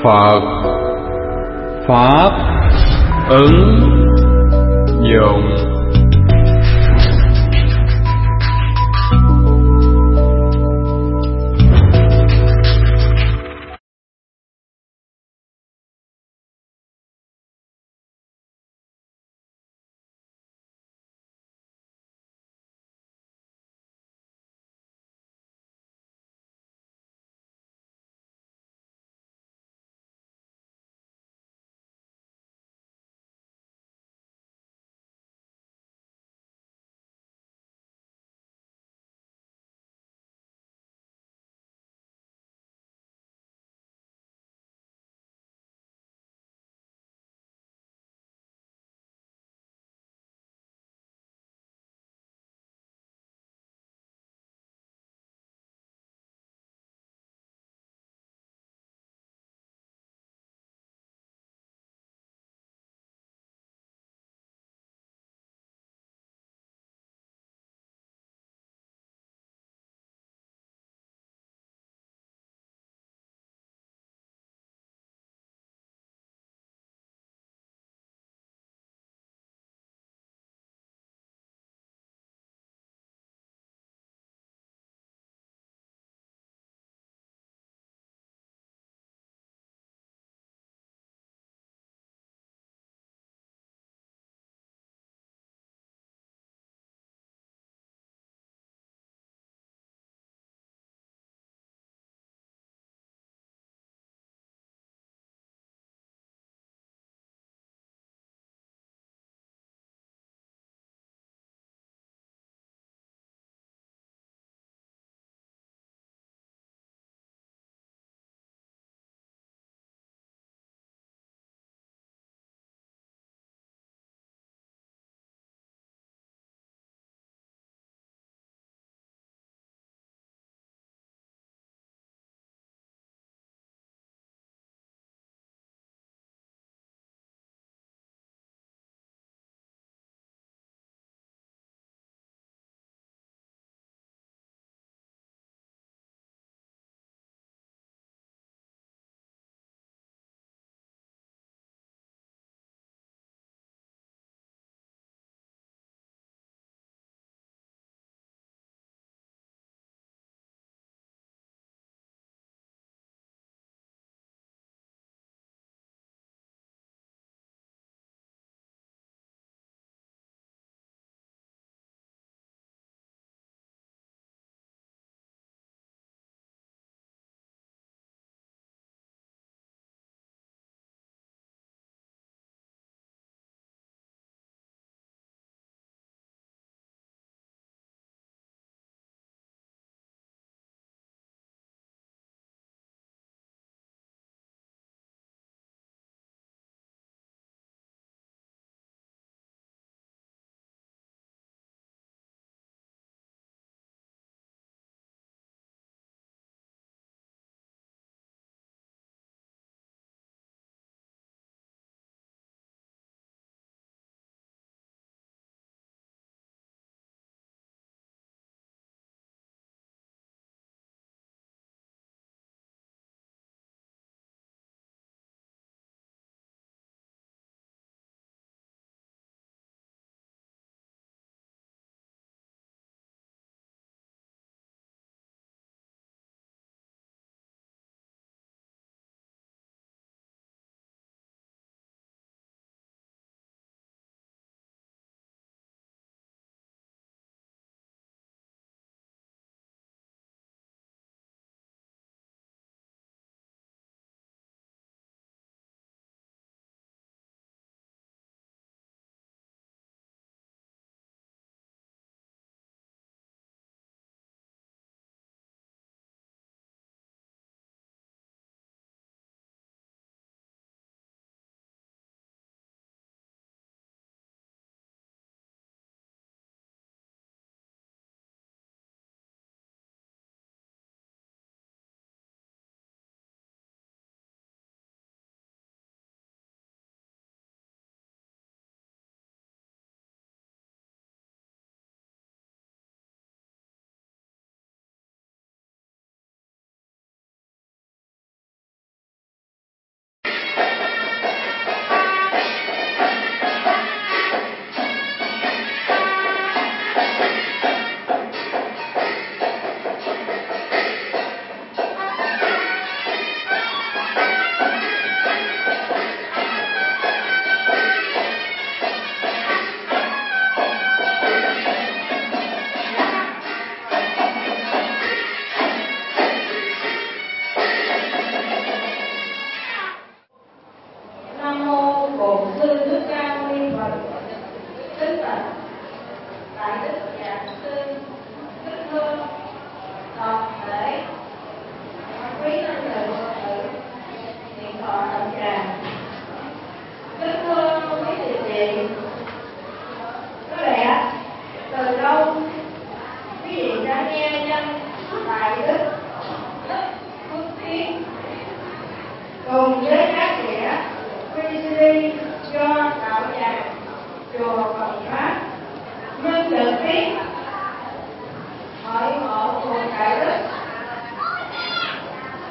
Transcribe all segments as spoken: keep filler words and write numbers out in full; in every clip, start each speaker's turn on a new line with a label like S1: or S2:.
S1: Phật Pháp ứng dụng.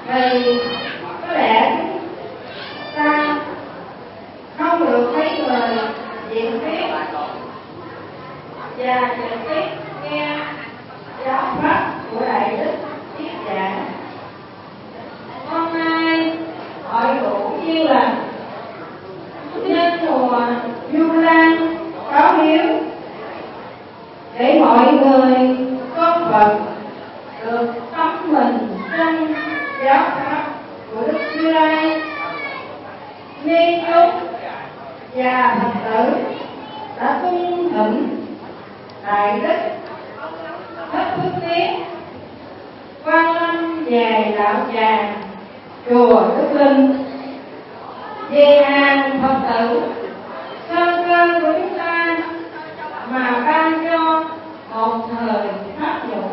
S2: Vì có lẽ ta không được mấy người diện thuyết và trực tiếp nghe giáo pháp của Đại Đức thuyết giảng. Hôm nay hội đủ duyên lành nhân mùa Vu Lan báo hiếu để mọi người con Phật được tắm mình trong giáo pháp của Đức Như Lai. Ni chúng và Phật tử đã cung thỉnh Đại Đức Thích Phước Tiến Quan Lâm về đạo tràng chùa Đức Linh về hàng Phật tử sơ cơ của chúng ta mà ban cho một thời pháp nhũ.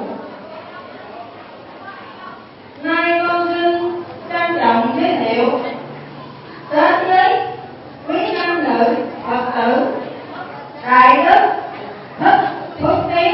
S2: Nay con xin trân trọng giới thiệu đến với quý nam nữ Phật tử Đại Đức Thích Phước Tiến,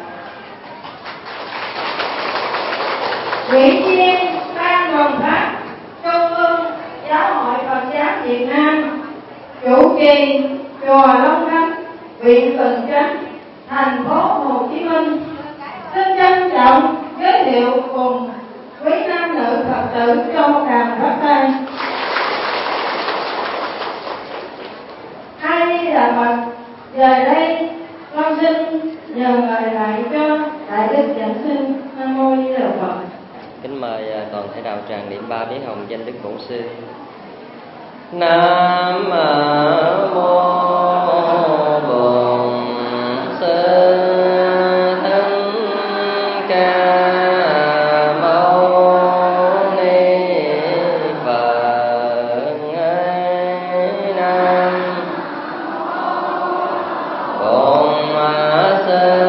S2: ủy viên ban đoàn pháp Trung ương Giáo hội Phật giáo Việt Nam, chủ trì chùa Long Khánh, huyện Bình Chánh, thành phố Hồ Chí Minh, xin trân trọng giới thiệu cùng quý nam nữ Phật tử trong đàn pháp tay. A Di Đà Phật. Giờ đây con xin nhờ lời lại cho Đại Đức giảng sinh. Nam mô Di Đà Phật.
S3: Kính mời toàn thể đạo tràng niệm ba biến hồng danh Đức Bổn Sư. Nam mô Bổn Sư Thích Ca Mâu Ni Phật. Nam Bổn Sư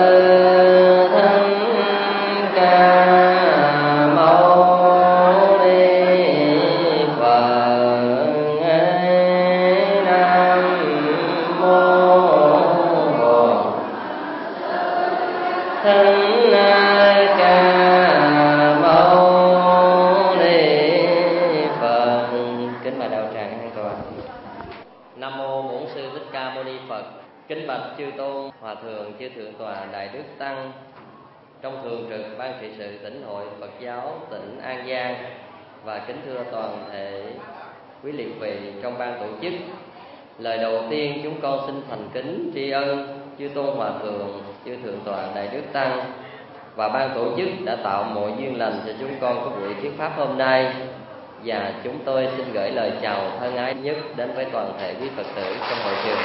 S3: Kính bạch chư tôn, hòa thượng, chư thượng tọa, đại đức tăng trong thường trực ban trị sự tỉnh hội Phật giáo tỉnh An Giang, và kính thưa toàn thể quý liệt vị trong ban tổ chức. Lời đầu tiên chúng con xin thành kính tri ân chư tôn hòa thượng, chư thượng tọa, đại đức tăng và ban tổ chức đã tạo mọi duyên lành cho chúng con có buổi thuyết pháp hôm nay. Và chúng tôi xin gửi lời chào thân ái nhất đến với toàn thể quý Phật tử trong hội trường.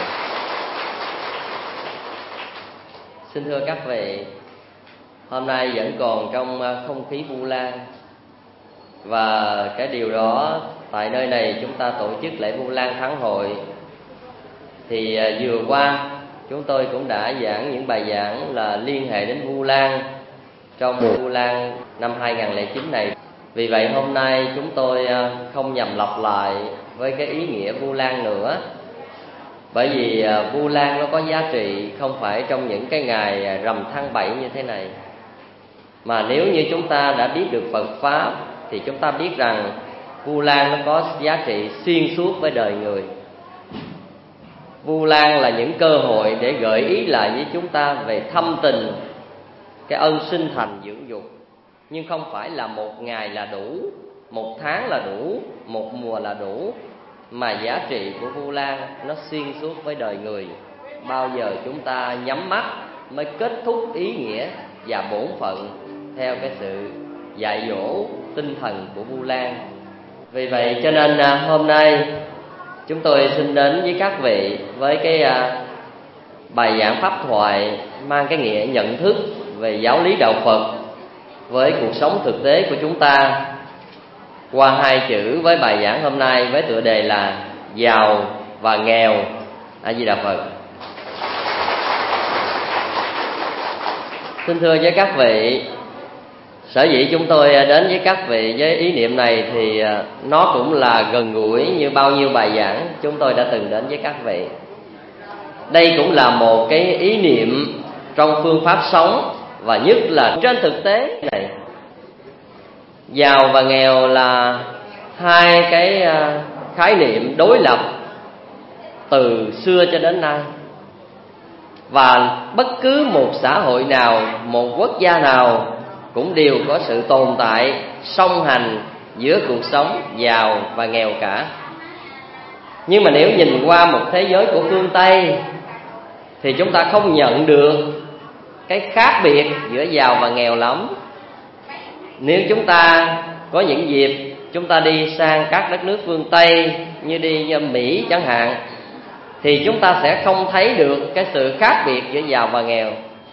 S3: Xin thưa các vị, hôm nay vẫn còn trong không khí Vu Lan, và cái điều đó tại nơi này chúng ta tổ chức lễ Vu Lan Thắng Hội. Thì vừa qua chúng tôi cũng đã giảng những bài giảng là liên hệ đến Vu Lan trong mùa Vu Lan năm hai không không chín này. Vì vậy hôm nay chúng tôi không nhằm lặp lại với cái ý nghĩa Vu Lan nữa, bởi vì Vu Lan nó có giá trị không phải trong những cái ngày rằm tháng bảy như thế này, mà nếu như chúng ta đã biết được Phật pháp thì chúng ta biết rằng Vu Lan nó có giá trị xuyên suốt với đời người. Vu Lan là những cơ hội để gợi ý lại với chúng ta về thâm tình, cái ân sinh thành dưỡng dục. Nhưng không phải là một ngày là đủ, một tháng là đủ, một mùa là đủ, mà giá trị của Vu Lan nó xuyên suốt với đời người. Bao giờ chúng ta nhắm mắt mới kết thúc ý nghĩa và bổn phận theo cái sự dạy dỗ tinh thần của Vu Lan. Vì vậy cho nên hôm nay chúng tôi xin đến với các vị với cái bài giảng pháp thoại mang cái nghĩa nhận thức về giáo lý đạo Phật với cuộc sống thực tế của chúng ta, qua hai chữ với bài giảng hôm nay với tựa đề là giàu và nghèo. A Di Đà Phật. Xin thưa với các vị, sở dĩ chúng tôi đến với các vị với ý niệm này thì nó cũng là gần gũi như bao nhiêu bài giảng chúng tôi đã từng đến với các vị. Đây cũng là một cái ý niệm trong phương pháp sống, và nhất là trên thực tế này. Giàu và nghèo là hai cái khái niệm đối lập từ xưa cho đến nay. Và bất cứ một xã hội nào, một quốc gia nào cũng đều có sự tồn tại song hành giữa cuộc sống giàu và nghèo cả. Nhưng mà nếu nhìn qua một thế giới của phương Tây thì chúng ta không nhận được cái khác biệt giữa giàu và nghèo lắm. Nếu chúng ta có những dịp chúng ta đi sang các đất nước phương Tây, như đi Mỹ chẳng hạn, thì chúng ta sẽ không thấy được cái sự khác biệt giữa giàu và nghèo.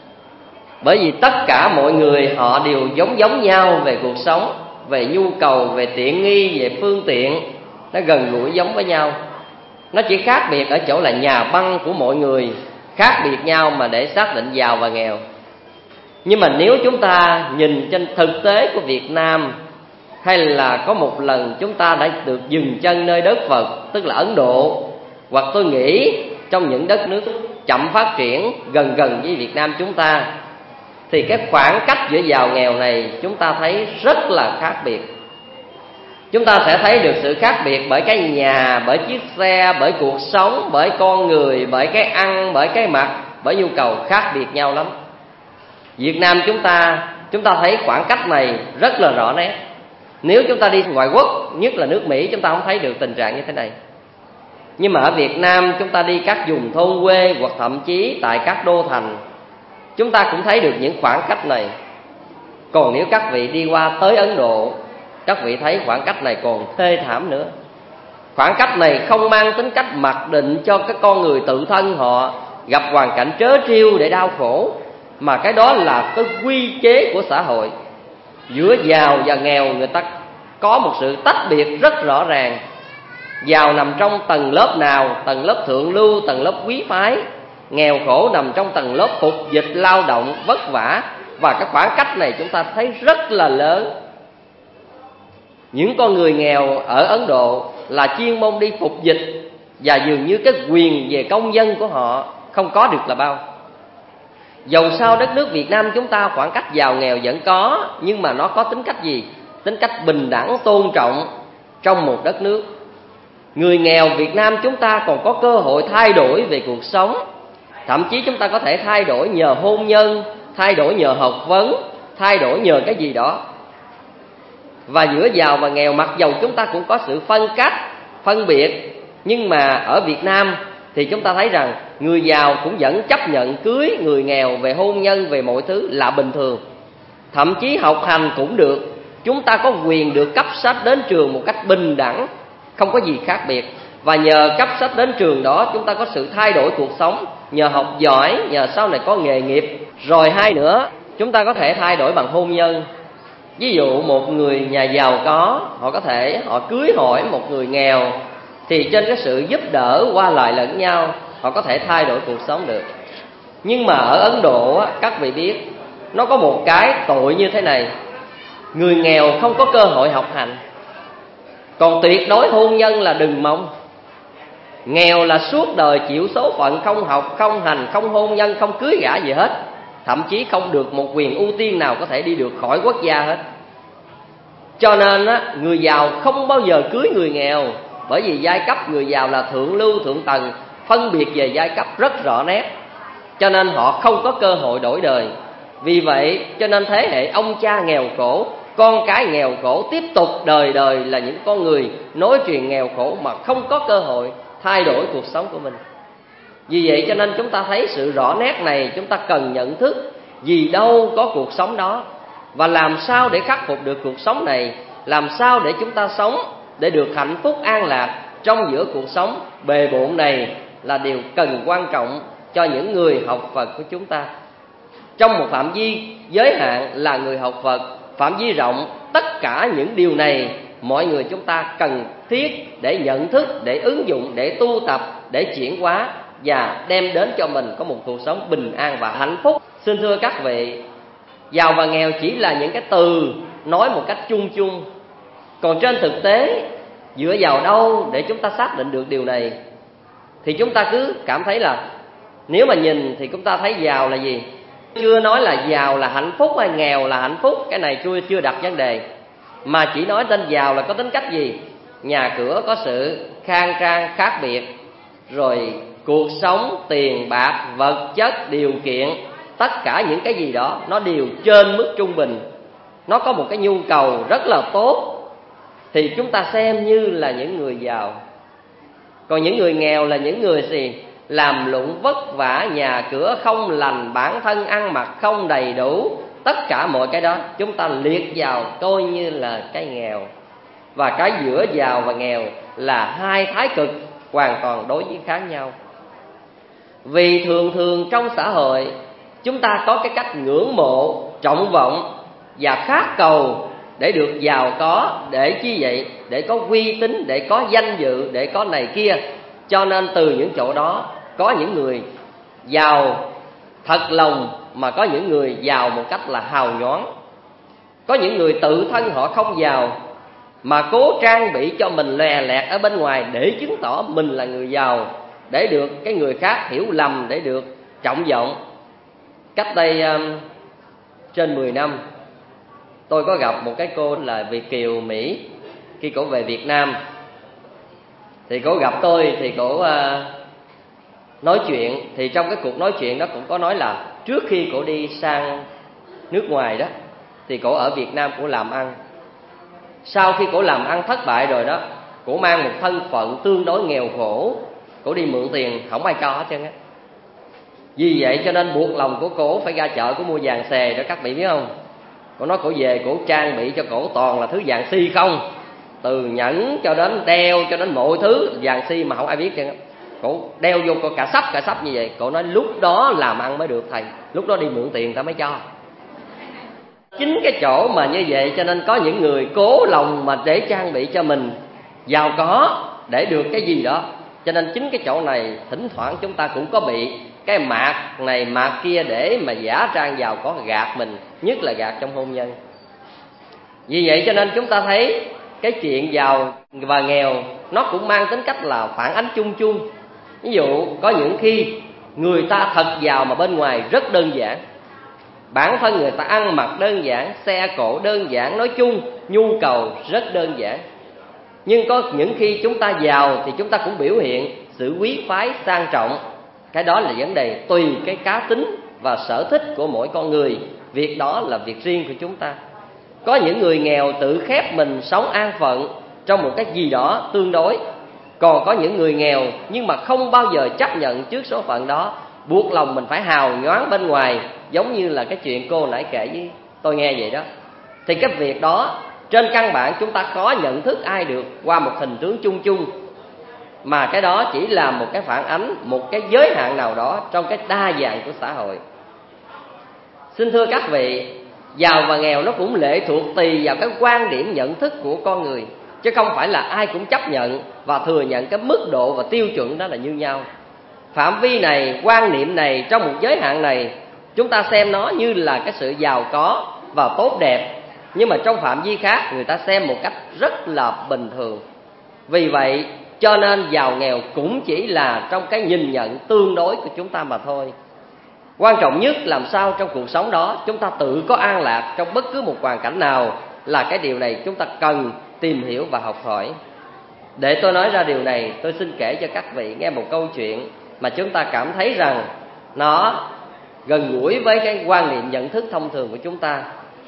S3: Bởi vì tất cả mọi người họ đều giống giống nhau về cuộc sống, về nhu cầu, về tiện nghi, về phương tiện, nó gần gũi giống với nhau. Nó chỉ khác biệt ở chỗ là nhà băng của mọi người khác biệt nhau mà để xác định giàu và nghèo. Nhưng mà nếu chúng ta nhìn trên thực tế của Việt Nam, hay là có một lần chúng ta đã được dừng chân nơi đất Phật, tức là Ấn Độ, hoặc tôi nghĩ trong những đất nước chậm phát triển gần gần với Việt Nam chúng ta, thì cái khoảng cách giữa giàu nghèo này chúng ta thấy rất là khác biệt. Chúng ta sẽ thấy được sự khác biệt bởi cái nhà, bởi chiếc xe, bởi cuộc sống, bởi con người, bởi cái ăn, bởi cái mặc, bởi nhu cầu khác biệt nhau lắm. Việt Nam chúng ta, chúng ta thấy khoảng cách này rất là rõ nét. Nếu chúng ta đi ngoại quốc, nhất là nước Mỹ, chúng ta không thấy được tình trạng như thế này. Nhưng mà ở Việt Nam, chúng ta đi các vùng thôn quê hoặc thậm chí tại các đô thành, chúng ta cũng thấy được những khoảng cách này. Còn nếu các vị đi qua tới Ấn Độ, các vị thấy khoảng cách này còn thê thảm nữa. Khoảng cách này không mang tính cách mặc định cho các con người tự thân họ gặp hoàn cảnh trớ trêu để đau khổ, mà cái đó là cái quy chế của xã hội. Giữa giàu và nghèo người ta có một sự tách biệt rất rõ ràng. Giàu nằm trong tầng lớp nào? Tầng lớp thượng lưu, tầng lớp quý phái. Nghèo khổ nằm trong tầng lớp phục dịch, lao động, vất vả. Và cái khoảng cách này chúng ta thấy rất là lớn. Những con người nghèo ở Ấn Độ là chuyên môn đi phục dịch, và dường như cái quyền về công dân của họ không có được là bao. Dầu sao đất nước Việt Nam chúng ta khoảng cách giàu nghèo vẫn có, nhưng mà nó có tính cách gì? Tính cách bình đẳng, tôn trọng trong một đất nước. Người nghèo Việt Nam chúng ta còn có cơ hội thay đổi về cuộc sống. Thậm chí chúng ta có thể thay đổi nhờ hôn nhân, thay đổi nhờ học vấn, thay đổi nhờ cái gì đó. Và giữa giàu và nghèo, mặc dầu chúng ta cũng có sự phân cách, phân biệt, nhưng mà ở Việt Nam thì chúng ta thấy rằng người giàu cũng vẫn chấp nhận cưới người nghèo về hôn nhân, về mọi thứ là bình thường. Thậm chí học hành cũng được. Chúng ta có quyền được cấp sách đến trường một cách bình đẳng, không có gì khác biệt. Và nhờ cấp sách đến trường đó, chúng ta có sự thay đổi cuộc sống, nhờ học giỏi, nhờ sau này có nghề nghiệp. Rồi hai nữa, chúng ta có thể thay đổi bằng hôn nhân. Ví dụ một người nhà giàu có, họ có thể họ cưới hỏi một người nghèo, thì trên cái sự giúp đỡ qua lại lẫn nhau, họ có thể thay đổi cuộc sống được. Nhưng mà ở Ấn Độ, các vị biết, nó có một cái tội như thế này. Người nghèo không có cơ hội học hành, còn tuyệt đối hôn nhân là đừng mong. Nghèo là suốt đời chịu số phận không học, không hành, không hôn nhân, không cưới gả gì hết. Thậm chí không được một quyền ưu tiên nào có thể đi được khỏi quốc gia hết. Cho nên á, người giàu không bao giờ cưới người nghèo, bởi vì giai cấp người giàu là thượng lưu, thượng tầng, phân biệt về giai cấp rất rõ nét. Cho nên họ không có cơ hội đổi đời. Vì vậy cho nên thế hệ ông cha nghèo khổ, con cái nghèo khổ, tiếp tục đời đời là những con người nối truyền nghèo khổ mà không có cơ hội thay đổi cuộc sống của mình. Vì vậy cho nên chúng ta thấy sự rõ nét này, chúng ta cần nhận thức vì đâu có cuộc sống đó, và làm sao để khắc phục được cuộc sống này, làm sao để chúng ta sống để được hạnh phúc an lạc trong giữa cuộc sống bề bộn này là điều cần quan trọng cho những người học Phật của chúng ta. Trong một phạm vi giới hạn là người học Phật, phạm vi rộng, tất cả những điều này mọi người chúng ta cần thiết để nhận thức, để ứng dụng, để tu tập, để chuyển hóa và đem đến cho mình có một cuộc sống bình an và hạnh phúc. Xin thưa các vị, giàu và nghèo chỉ là những cái từ nói một cách chung chung. Còn trên thực tế, dựa vào đâu để chúng ta xác định được điều này? Thì chúng ta cứ cảm thấy là nếu mà nhìn thì chúng ta thấy giàu là gì? Chưa nói là giàu là hạnh phúc hay nghèo là hạnh phúc, cái này chưa chưa đặt vấn đề. mà chỉ nói tên giàu là có tính cách gì? Nhà cửa có sự khang trang khác biệt, rồi cuộc sống, tiền bạc, vật chất, điều kiện, tất cả những cái gì đó nó đều trên mức trung bình, nó có một cái nhu cầu rất là tốt, thì chúng ta xem như là những người giàu. Còn những người nghèo là những người gì? Làm lụng vất vả, nhà cửa không lành, bản thân ăn mặc không đầy đủ, tất cả mọi cái đó chúng ta liệt vào coi như là cái nghèo. Và cái giữa giàu và nghèo là hai thái cực hoàn toàn đối với khác nhau. Vì thường thường trong xã hội chúng ta có cái cách ngưỡng mộ, trọng vọng và khát cầu để được giàu có, để chi vậy? Để có uy tín, để có danh dự, để có này kia. Cho nên từ những chỗ đó có những người giàu thật lòng, mà có những người giàu một cách là hào nhoáng. Có những người tự thân họ không giàu mà cố trang bị cho mình lòe lẹt ở bên ngoài để chứng tỏ mình là người giàu, để được cái người khác hiểu lầm, để được trọng vọng. Cách đây um, trên mười năm, tôi có gặp một cái cô là Việt kiều Mỹ. Khi cổ về Việt Nam thì cổ gặp tôi, thì cổ uh, nói chuyện. Thì trong cái cuộc nói chuyện đó cũng có nói là trước khi cổ đi sang nước ngoài đó thì cổ ở Việt Nam cổ làm ăn. Sau khi cổ làm ăn thất bại rồi đó, cổ mang một thân phận tương đối nghèo khổ, cổ đi mượn tiền không ai cho hết trơn á. Vì vậy cho nên buộc lòng của cổ phải ra chợ cổ mua vàng xề đó, các vị biết không? Cổ nói cổ về cổ trang bị cho cổ toàn là thứ vàng si không, từ nhẫn cho đến đeo cho đến mọi thứ vàng si mà không ai biết trơn á. Cổ đeo vô cổ cả sắp cả sắp như vậy. Cổ nói lúc đó làm ăn mới được thầy, lúc đó đi mượn tiền ta mới cho. Chính cái chỗ mà như vậy cho nên có những người cố lòng mà để trang bị cho mình giàu có để được cái gì đó. Cho nên chính cái chỗ này thỉnh thoảng chúng ta cũng có bị cái mạc này mạc kia để mà giả trang giàu có, gạt mình, nhất là gạt trong hôn nhân. Vì vậy cho nên chúng ta thấy cái chuyện giàu và nghèo nó cũng mang tính cách là phản ánh chung chung. Ví dụ có những khi người ta thật giàu mà bên ngoài rất đơn giản, bản thân người ta ăn mặc đơn giản, xe cộ đơn giản, nói chung nhu cầu rất đơn giản. Nhưng có những khi chúng ta giàu thì chúng ta cũng biểu hiện sự quý phái sang trọng. Cái đó là vấn đề tùy cái cá tính và sở thích của mỗi con người. Việc đó là việc riêng của chúng ta. Có những người nghèo tự khép mình sống an phận trong một cái gì đó tương đối. Còn có những người nghèo nhưng mà không bao giờ chấp nhận trước số phận đó, buộc lòng mình phải hào nhoáng bên ngoài, giống như là cái chuyện cô nãy kể với tôi nghe vậy đó. Thì cái việc đó trên căn bản chúng ta khó nhận thức ai được qua một hình tướng chung chung, mà cái đó chỉ là một cái phản ánh một cái giới hạn nào đó trong cái đa dạng của xã hội. Xin thưa các vị, giàu và nghèo nó cũng lệ thuộc tùy vào cái quan điểm nhận thức của con người, chứ không phải là ai cũng chấp nhận và thừa nhận cái mức độ và tiêu chuẩn đó là như nhau. Phạm vi này, quan niệm này, trong một giới hạn này, chúng ta xem nó như là cái sự giàu có và tốt đẹp. Nhưng mà trong phạm vi khác, người ta xem một cách rất là bình thường. Vì vậy cho nên giàu nghèo cũng chỉ là trong cái nhìn nhận tương đối của chúng ta mà thôi. Quan trọng nhất làm sao trong cuộc sống đó chúng ta tự có an lạc trong bất cứ một hoàn cảnh nào, là cái điều này chúng ta cần tìm hiểu và học hỏi. Để tôi nói ra điều này, tôi xin kể cho các vị nghe một câu chuyện mà chúng ta cảm thấy rằng nó gần gũi với cái quan niệm nhận thức thông thường của chúng ta.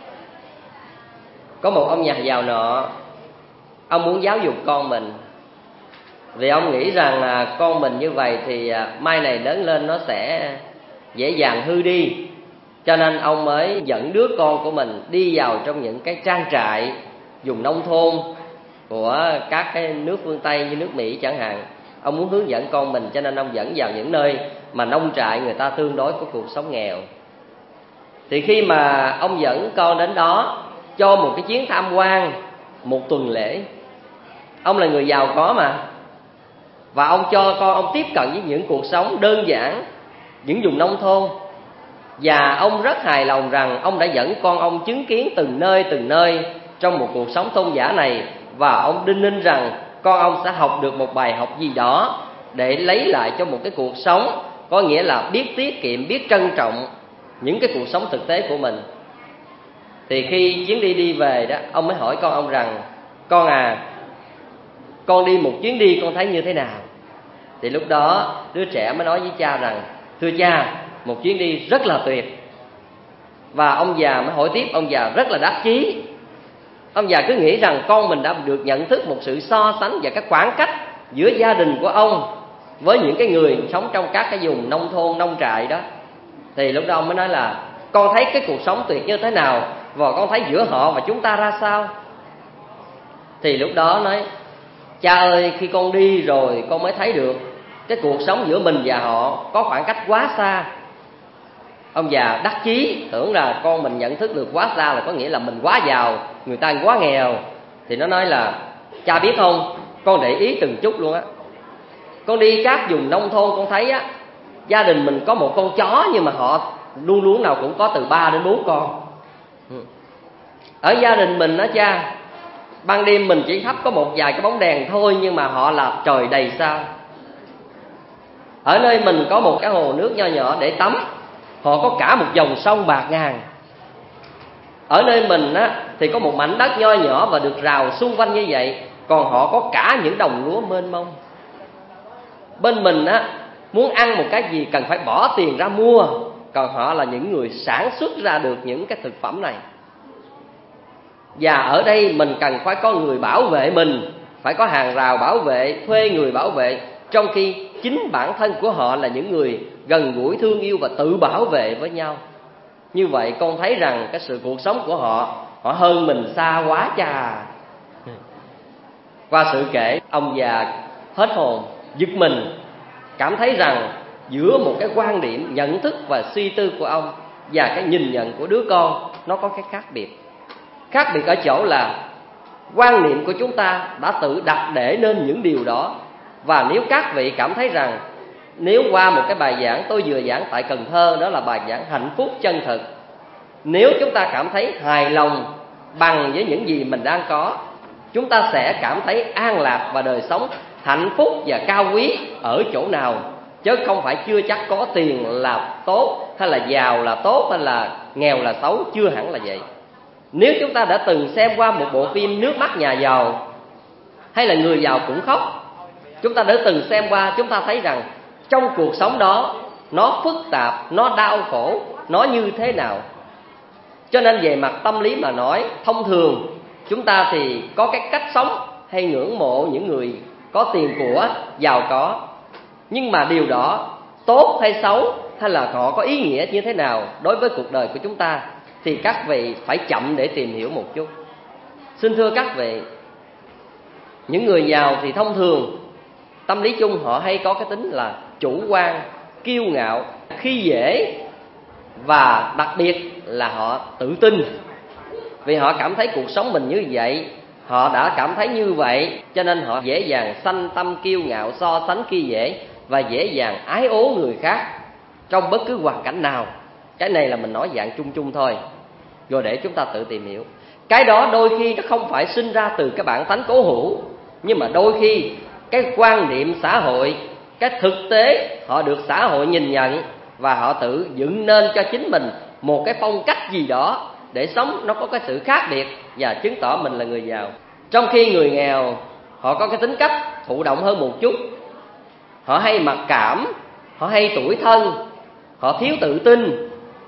S3: Có một ông nhà giàu nọ, ông muốn giáo dục con mình, vì ông nghĩ rằng à, con mình như vậy thì à, mai này lớn lên nó sẽ dễ dàng hư đi. Cho nên ông mới dẫn đứa con của mình đi vào trong những cái trang trại vùng nông thôn của các cái nước phương Tây như nước Mỹ chẳng hạn. Ông muốn hướng dẫn con mình, cho nên ông dẫn vào những nơi mà nông trại người ta tương đối có cuộc sống nghèo. Thì khi mà ông dẫn con đến đó cho một cái chuyến tham quan một tuần lễ, ông là người giàu có mà, và ông cho con ông tiếp cận với những cuộc sống đơn giản, những vùng nông thôn. Và ông rất hài lòng rằng ông đã dẫn con ông chứng kiến từng nơi từng nơi trong một cuộc sống tôn giả này. Và ông đinh ninh rằng con ông sẽ học được một bài học gì đó để lấy lại cho một cái cuộc sống, có nghĩa là biết tiết kiệm, biết trân trọng những cái cuộc sống thực tế của mình. Thì khi chuyến đi đi về đó, ông mới hỏi con ông rằng: con à, con đi một chuyến đi con thấy như thế nào? Thì lúc đó đứa trẻ mới nói với cha rằng: thưa cha, một chuyến đi rất là tuyệt. Và ông già mới hỏi tiếp, ông già rất là đắc chí. Ông già cứ nghĩ rằng con mình đã được nhận thức một sự so sánh và cái khoảng cách giữa gia đình của ông với những cái người sống trong các cái vùng nông thôn, nông trại đó. Thì lúc đó ông mới nói là: con thấy cái cuộc sống tuyệt như thế nào, và con thấy giữa họ và chúng ta ra sao? Thì lúc đó nói: cha ơi, khi con đi rồi con mới thấy được cái cuộc sống giữa mình và họ có khoảng cách quá xa. Ông già đắc chí, tưởng là con mình nhận thức được quá xa là có nghĩa là mình quá giàu, người ta quá nghèo. Thì nó nói là: cha biết không, con để ý từng chút luôn á. Con đi các vùng nông thôn con thấy á, gia đình mình có một con chó nhưng mà họ luôn luôn nào cũng có từ ba đến bốn con. Ở gia đình mình đó cha, ban đêm mình chỉ thắp có một vài cái bóng đèn thôi, nhưng mà họ là trời đầy sao. Ở nơi mình có một cái hồ nước nho nhỏ để tắm, họ có cả một dòng sông bạc ngàn. Ở nơi mình á, thì có một mảnh đất nho nhỏ và được rào xung quanh như vậy, còn họ có cả những đồng lúa mênh mông. Bên mình á, muốn ăn một cái gì cần phải bỏ tiền ra mua, còn họ là những người sản xuất ra được những cái thực phẩm này. Và ở đây mình cần phải có người bảo vệ mình, phải có hàng rào bảo vệ, thuê người bảo vệ, trong khi chính bản thân của họ là những người gần gũi, thương yêu và tự bảo vệ với nhau. Như vậy con thấy rằng cái sự cuộc sống của họ, họ hơn mình xa quá cha. Qua sự kể, ông già hết hồn, giật mình, cảm thấy rằng giữa một cái quan điểm, nhận thức và suy tư của ông và cái nhìn nhận của đứa con, nó có cái khác biệt. Khác biệt ở chỗ là quan niệm của chúng ta đã tự đặt để nên những điều đó. Và nếu các vị cảm thấy rằng, nếu qua một cái bài giảng tôi vừa giảng tại Cần Thơ, đó là bài giảng hạnh phúc chân thực, nếu chúng ta cảm thấy hài lòng bằng với những gì mình đang có, chúng ta sẽ cảm thấy an lạc và đời sống hạnh phúc và cao quý ở chỗ nào, chứ không phải chưa chắc có tiền là tốt, hay là giàu là tốt, hay là nghèo là xấu, chưa hẳn là vậy. Nếu chúng ta đã từng xem qua một bộ phim Nước mắt nhà giàu, hay là Người giàu cũng khóc, chúng ta đã từng xem qua, chúng ta thấy rằng trong cuộc sống đó, nó phức tạp, nó đau khổ, nó như thế nào. Cho nên về mặt tâm lý mà nói, thông thường chúng ta thì có cái cách sống hay ngưỡng mộ những người có tiền của, giàu có. Nhưng mà điều đó tốt hay xấu, hay là họ có ý nghĩa như thế nào đối với cuộc đời của chúng ta, thì các vị phải chậm để tìm hiểu một chút. Xin thưa các vị, những người giàu thì thông thường tâm lý chung họ hay có cái tính là chủ quan, kiêu ngạo, khi dễ, và đặc biệt là họ tự tin. Vì họ cảm thấy cuộc sống mình như vậy, họ đã cảm thấy như vậy, cho nên họ dễ dàng sanh tâm kiêu ngạo, so sánh khi dễ, và dễ dàng ái ố người khác trong bất cứ hoàn cảnh nào. Cái này là mình nói dạng chung chung thôi, rồi để chúng ta tự tìm hiểu. Cái đó đôi khi nó không phải sinh ra từ cái bản tánh cố hữu, nhưng mà đôi khi cái quan niệm xã hội, cái thực tế họ được xã hội nhìn nhận, và họ tự dựng nên cho chính mình một cái phong cách gì đó để sống nó có cái sự khác biệt và chứng tỏ mình là người giàu. Trong khi người nghèo họ có cái tính cách thụ động hơn một chút, họ hay mặc cảm, họ hay tủi thân, họ thiếu tự tin.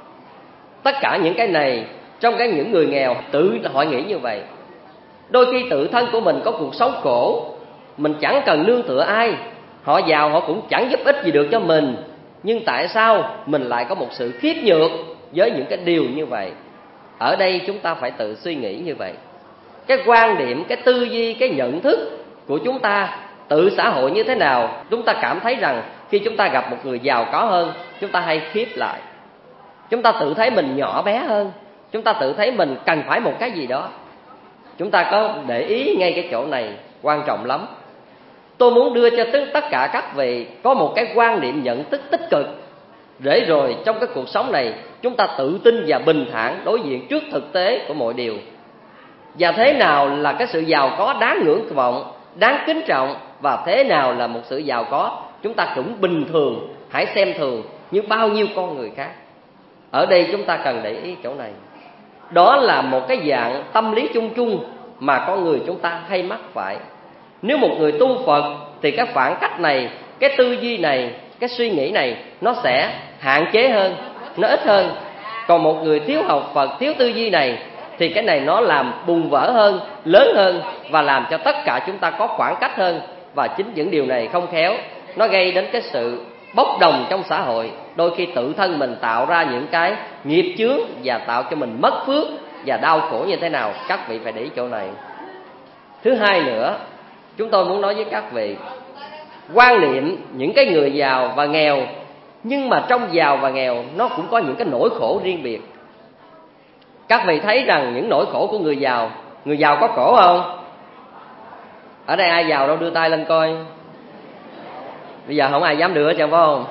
S3: Tất cả những cái này trong cái những người nghèo tự họ nghĩ như vậy. Đôi khi tự thân của mình có cuộc sống khổ, mình chẳng cần nương tựa ai, họ giàu họ cũng chẳng giúp ích gì được cho mình. Nhưng tại sao mình lại có một sự khiếp nhược với những cái điều như vậy? Ở đây chúng ta phải tự suy nghĩ như vậy. Cái quan điểm, cái tư duy, cái nhận thức của chúng ta tự xã hội như thế nào, chúng ta cảm thấy rằng khi chúng ta gặp một người giàu có hơn, chúng ta hay khiếp lại. Chúng ta tự thấy mình nhỏ bé hơn, chúng ta tự thấy mình cần phải một cái gì đó. Chúng ta có để ý ngay cái chỗ này quan trọng lắm. Tôi muốn đưa cho tất cả các vị có một cái quan niệm nhận thức tích cực, để rồi trong cái cuộc sống này chúng ta tự tin và bình thản đối diện trước thực tế của mọi điều. Và thế nào là cái sự giàu có đáng ngưỡng vọng, đáng kính trọng, và thế nào là một sự giàu có chúng ta cũng bình thường, hãy xem thường như bao nhiêu con người khác. Ở đây chúng ta cần để ý chỗ này. Đó là một cái dạng tâm lý chung chung mà con người chúng ta hay mắc phải. Nếu một người tu Phật thì cái khoảng cách này, cái tư duy này, cái suy nghĩ này nó sẽ hạn chế hơn, nó ít hơn. Còn một người thiếu học Phật, thiếu tư duy này thì cái này nó làm bùng vỡ hơn, lớn hơn và làm cho tất cả chúng ta có khoảng cách hơn. Và chính những điều này không khéo nó gây đến cái sự bốc đồng trong xã hội. Đôi khi tự thân mình tạo ra những cái nghiệp chướng và tạo cho mình mất phước và đau khổ như thế nào. Các vị phải để ý chỗ này. Thứ hai nữa, chúng tôi muốn nói với các vị, quan niệm những cái người giàu và nghèo, nhưng mà trong giàu và nghèo nó cũng có những cái nỗi khổ riêng biệt. Các vị thấy rằng những nỗi khổ của người giàu, người giàu có khổ không? Ở đây ai giàu đâu, đưa tay lên coi. Bây giờ không ai dám đưa chẳng phải không?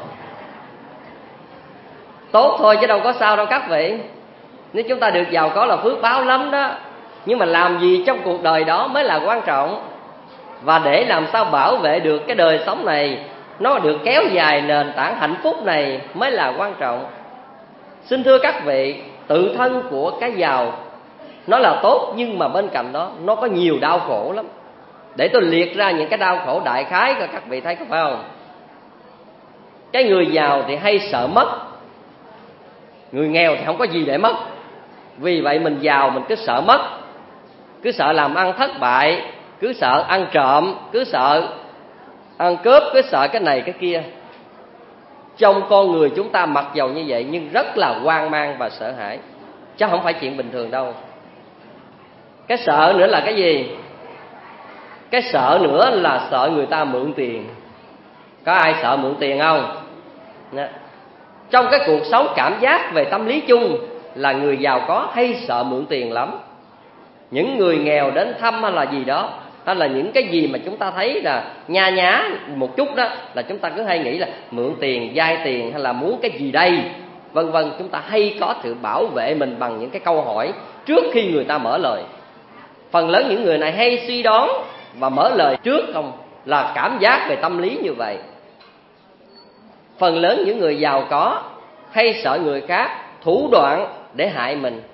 S3: Tốt thôi chứ đâu có sao đâu các vị. Nếu chúng ta được giàu có là phước báo lắm đó. Nhưng mà làm gì trong cuộc đời đó mới là quan trọng. Và để làm sao bảo vệ được cái đời sống này, nó được kéo dài, nền tảng hạnh phúc này mới là quan trọng. Xin thưa các vị, tự thân của cái giàu nó là tốt, nhưng mà bên cạnh đó nó có nhiều đau khổ lắm. Để tôi liệt ra những cái đau khổ đại khái cho các vị thấy, có phải không? Cái người giàu thì hay sợ mất, người nghèo thì không có gì để mất. Vì vậy mình giàu mình cứ sợ mất, cứ sợ làm ăn thất bại, cứ sợ ăn trộm, cứ sợ ăn cướp, cứ sợ cái này cái kia. Trong con người chúng ta mặc dầu như vậy nhưng rất là hoang mang và sợ hãi, chứ không phải chuyện bình thường đâu. Cái sợ nữa là cái gì? Cái sợ nữa là sợ người ta mượn tiền. Có ai sợ mượn tiền không? Đó. Trong cái cuộc sống cảm giác về tâm lý chung là người giàu có hay sợ mượn tiền lắm. Những người nghèo đến thăm hay là gì đó, hay là những cái gì mà chúng ta thấy là nha nhá một chút đó, là chúng ta cứ hay nghĩ là mượn tiền, vay tiền hay là muốn cái gì đây, vân vân. Chúng ta hay có sự bảo vệ mình bằng những cái câu hỏi trước khi người ta mở lời. Phần lớn những người này hay suy đoán và mở lời trước không, là cảm giác về tâm lý như vậy. Phần lớn những người giàu có hay sợ người khác thủ đoạn để hại mình,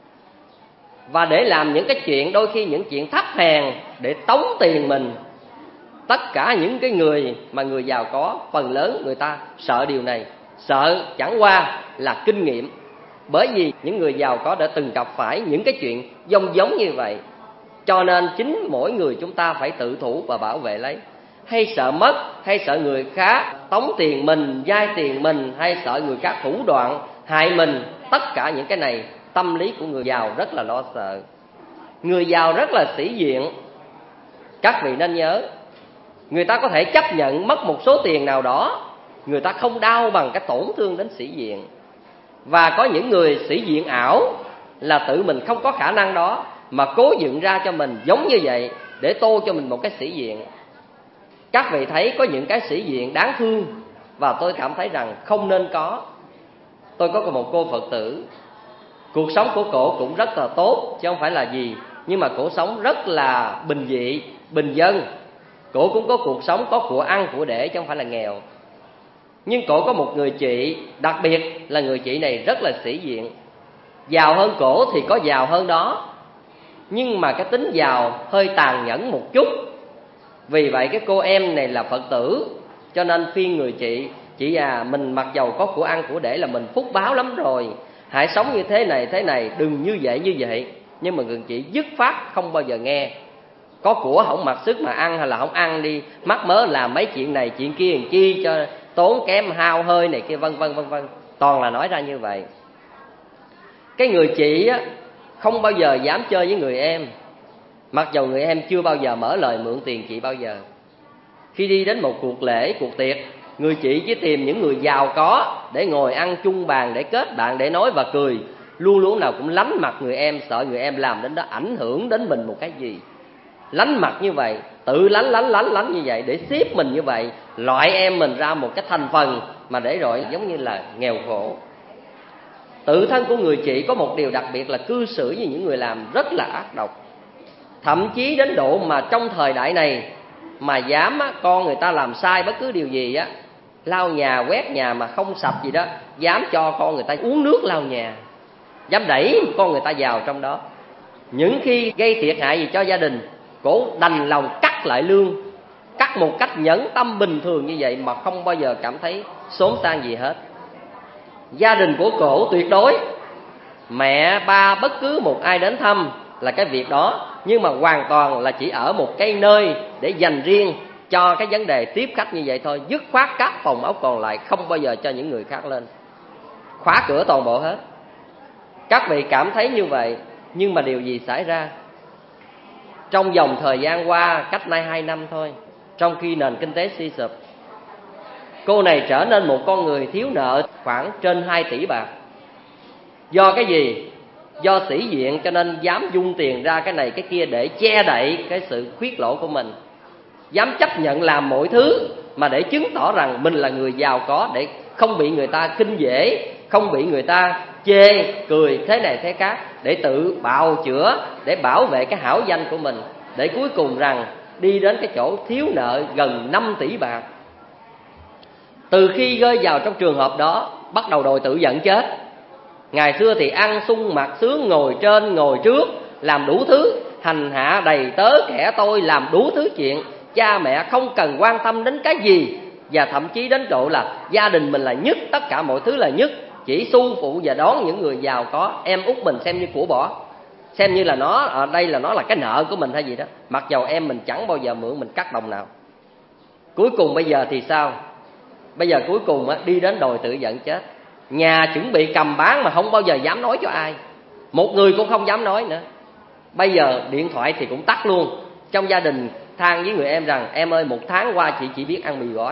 S3: và để làm những cái chuyện, đôi khi những chuyện thấp hèn để tống tiền mình. Tất cả những cái người mà người giàu có, phần lớn người ta sợ điều này. Sợ chẳng qua là kinh nghiệm, bởi vì những người giàu có đã từng gặp phải những cái chuyện giống giống như vậy. Cho nên chính mỗi người chúng ta phải tự thủ và bảo vệ lấy. Hay sợ mất, hay sợ người khác tống tiền mình, vay tiền mình, hay sợ người khác thủ đoạn hại mình. Tất cả những cái này tâm lý của người giàu rất là lo sợ. Người giàu rất là sĩ diện. Các vị nên nhớ, người ta có thể chấp nhận mất một số tiền nào đó, người ta không đau bằng cái tổn thương đến sĩ diện. Và có những người sĩ diện ảo, là tự mình không có khả năng đó mà cố dựng ra cho mình giống như vậy để tô cho mình một cái sĩ diện. Các vị thấy có những cái sĩ diện đáng thương, và tôi cảm thấy rằng không nên có. Tôi có một cô Phật tử, cuộc sống của cổ cũng rất là tốt chứ không phải là gì, nhưng mà cổ sống rất là bình dị, bình dân. Cổ cũng có cuộc sống, có của ăn của để chứ không phải là nghèo. Nhưng cổ có một người chị, đặc biệt là người chị này rất là sĩ diện. Giàu hơn cổ thì có giàu hơn đó, nhưng mà cái tính giàu hơi tàn nhẫn một chút. Vì vậy cái cô em này là Phật tử, cho nên phiên người chị, chị à, mình mặc dầu có của ăn của để là mình phúc báo lắm rồi, hãy sống như thế này thế này, đừng như vậy như vậy. Nhưng mà người chị dứt phát không bao giờ nghe. Có của không mặc sức mà ăn, hay là không ăn đi, mắc mớ làm mấy chuyện này chuyện kia làm chi cho tốn kém hao hơi này kia, vân vân vân vân. Toàn là nói ra như vậy. Cái người chị á, không bao giờ dám chơi với người em, mặc dầu người em chưa bao giờ mở lời mượn tiền chị bao giờ. Khi đi đến một cuộc lễ, cuộc tiệc, người chị chỉ tìm những người giàu có để ngồi ăn chung bàn, để kết bạn, để nói và cười. Luôn luôn nào cũng lánh mặt người em, sợ người em làm đến đó ảnh hưởng đến mình một cái gì. Lánh mặt như vậy, tự lánh lánh lánh lánh như vậy để xếp mình như vậy, loại em mình ra một cái thành phần mà để rồi giống như là nghèo khổ. Tự thân của người chị có một điều đặc biệt là cư xử với những người làm rất là ác độc. Thậm chí đến độ mà trong thời đại này mà dám á, con người ta làm sai bất cứ điều gì á, lau nhà quét nhà mà không sạch gì đó, dám cho con người ta uống nước lau nhà. dám đẩy con người ta vào trong đó. Những khi gây thiệt hại gì cho gia đình, cổ đành lòng cắt lại lương, cắt một cách nhẫn tâm bình thường như vậy mà không bao giờ cảm thấy xốn sang gì hết. Gia đình của cổ tuyệt đối, mẹ ba bất cứ một ai đến thăm là cái việc đó, nhưng mà hoàn toàn là chỉ ở một cái nơi để dành riêng cho cái vấn đề tiếp khách như vậy thôi. Dứt khoát các phòng ốc còn lại không bao giờ cho những người khác lên, khóa cửa toàn bộ hết. Các vị cảm thấy như vậy, nhưng mà điều gì xảy ra? Trong vòng thời gian qua, cách nay hai năm thôi, trong khi nền kinh tế suy sụp, cô này trở nên một con người thiếu nợ khoảng trên hai tỷ bạc. Do cái gì? Do sĩ diện cho nên dám dung tiền ra cái này cái kia để che đậy cái sự khuyết lỗ của mình, dám chấp nhận làm mọi thứ mà để chứng tỏ rằng mình là người giàu có, để không bị người ta khinh dễ, không bị người ta chê cười thế này thế khác, để tự bào chữa, để bảo vệ cái hảo danh của mình, để cuối cùng rằng đi đến cái chỗ thiếu nợ gần năm tỷ bạc. Từ khi rơi vào trong trường hợp đó, bắt đầu đòi tự giận chết. Ngày xưa thì ăn sung mặc sướng, ngồi trên ngồi trước, làm đủ thứ, hành hạ đầy tớ kẻ tôi, làm đủ thứ chuyện. Cha mẹ không cần quan tâm đến cái gì, và thậm chí đến độ là gia đình mình là nhất, tất cả mọi thứ là nhất, chỉ su phụ và đón những người giàu có. Em út mình xem như của bỏ, xem như là nó ở đây là nó là cái nợ của mình hay gì đó, mặc dầu em mình chẳng bao giờ mượn mình cắt đồng nào. Cuối cùng bây giờ thì sao? Bây giờ cuối cùng đi đến đòi tự giận chết. Nhà chuẩn bị cầm bán mà không bao giờ dám nói cho ai, một người cũng không dám nói nữa. Bây giờ điện thoại thì cũng tắt luôn. Trong gia đình than với người em rằng: em ơi, một tháng qua chị chỉ biết ăn mì gói.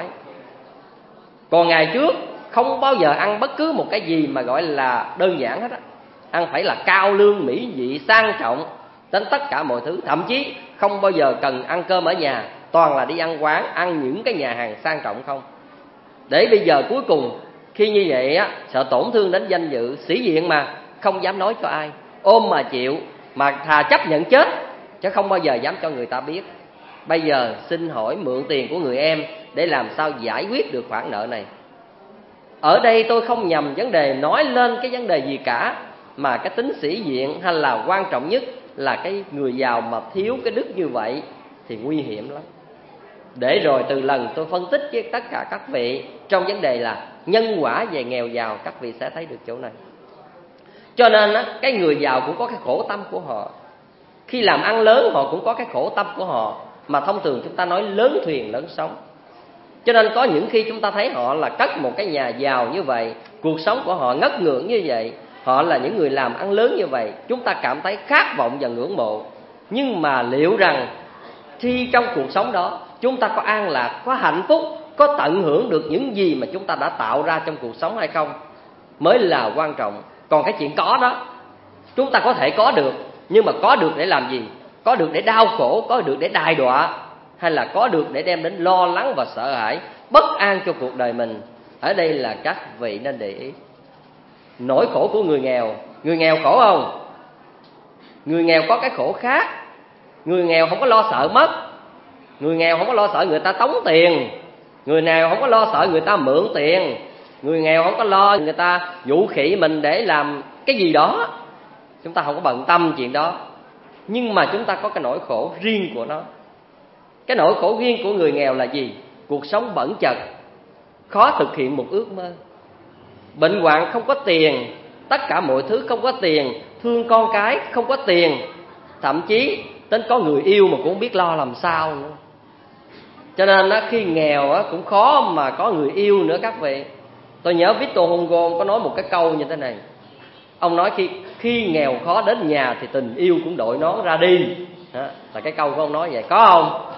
S3: Còn ngày trước không bao giờ ăn bất cứ một cái gì mà gọi là đơn giản hết á. Ăn phải là cao lương, mỹ vị, sang trọng, đến tất cả mọi thứ. Thậm chí không bao giờ cần ăn cơm ở nhà, toàn là đi ăn quán, ăn những cái nhà hàng sang trọng không. Để bây giờ cuối cùng khi như vậy á, sợ tổn thương đến danh dự, sĩ diện mà không dám nói cho ai, ôm mà chịu, mà thà chấp nhận chết chứ không bao giờ dám cho người ta biết. Bây giờ xin hỏi mượn tiền của người em để làm sao giải quyết được khoản nợ này. Ở đây tôi không nhằm vấn đề nói lên cái vấn đề gì cả, mà cái tính sĩ diện hay là quan trọng nhất là cái người giàu mà thiếu cái đức như vậy thì nguy hiểm lắm. Để rồi từ lần tôi phân tích với tất cả các vị trong vấn đề là nhân quả về nghèo giàu, các vị sẽ thấy được chỗ này. Cho nên á, cái người giàu cũng có cái khổ tâm của họ. Khi làm ăn lớn họ cũng có cái khổ tâm của họ, mà thông thường chúng ta nói lớn thuyền lớn sóng. Cho nên có những khi chúng ta thấy họ là cất một cái nhà giàu như vậy, cuộc sống của họ ngất ngưỡng như vậy, họ là những người làm ăn lớn như vậy, chúng ta cảm thấy khát vọng và ngưỡng mộ. Nhưng mà liệu rằng khi trong cuộc sống đó chúng ta có an lạc, có hạnh phúc, có tận hưởng được những gì mà chúng ta đã tạo ra trong cuộc sống hay không mới là quan trọng. Còn cái chuyện có đó chúng ta có thể có được, nhưng mà có được để làm gì? Có được để đau khổ, có được để đày đọa, hay là có được để đem đến lo lắng và sợ hãi, bất an cho cuộc đời mình? Ở đây là các vị nên để ý. Nỗi khổ của người nghèo, người nghèo khổ không? Người nghèo có cái khổ khác. Người nghèo không có lo sợ mất, người nghèo không có lo sợ người ta tống tiền, người nghèo không có lo sợ người ta mượn tiền, người nghèo không có lo người ta dụ khỉ mình để làm cái gì đó. Chúng ta không có bận tâm chuyện đó. Nhưng mà chúng ta có cái nỗi khổ riêng của nó. Cái nỗi khổ riêng của người nghèo là gì? Cuộc sống bẩn chật, khó thực hiện một ước mơ, bệnh hoạn không có tiền, tất cả mọi thứ không có tiền, thương con cái không có tiền, thậm chí đến có người yêu mà cũng không biết lo làm sao nữa. Cho nên á, khi nghèo á, cũng khó mà có người yêu nữa các vị. Tôi nhớ Victor Hugo có nói một cái câu như thế này. Ông nói khi khi nghèo khó đến nhà thì tình yêu cũng đội nón ra đi. Đó, là cái câu của ông nói vậy, có không?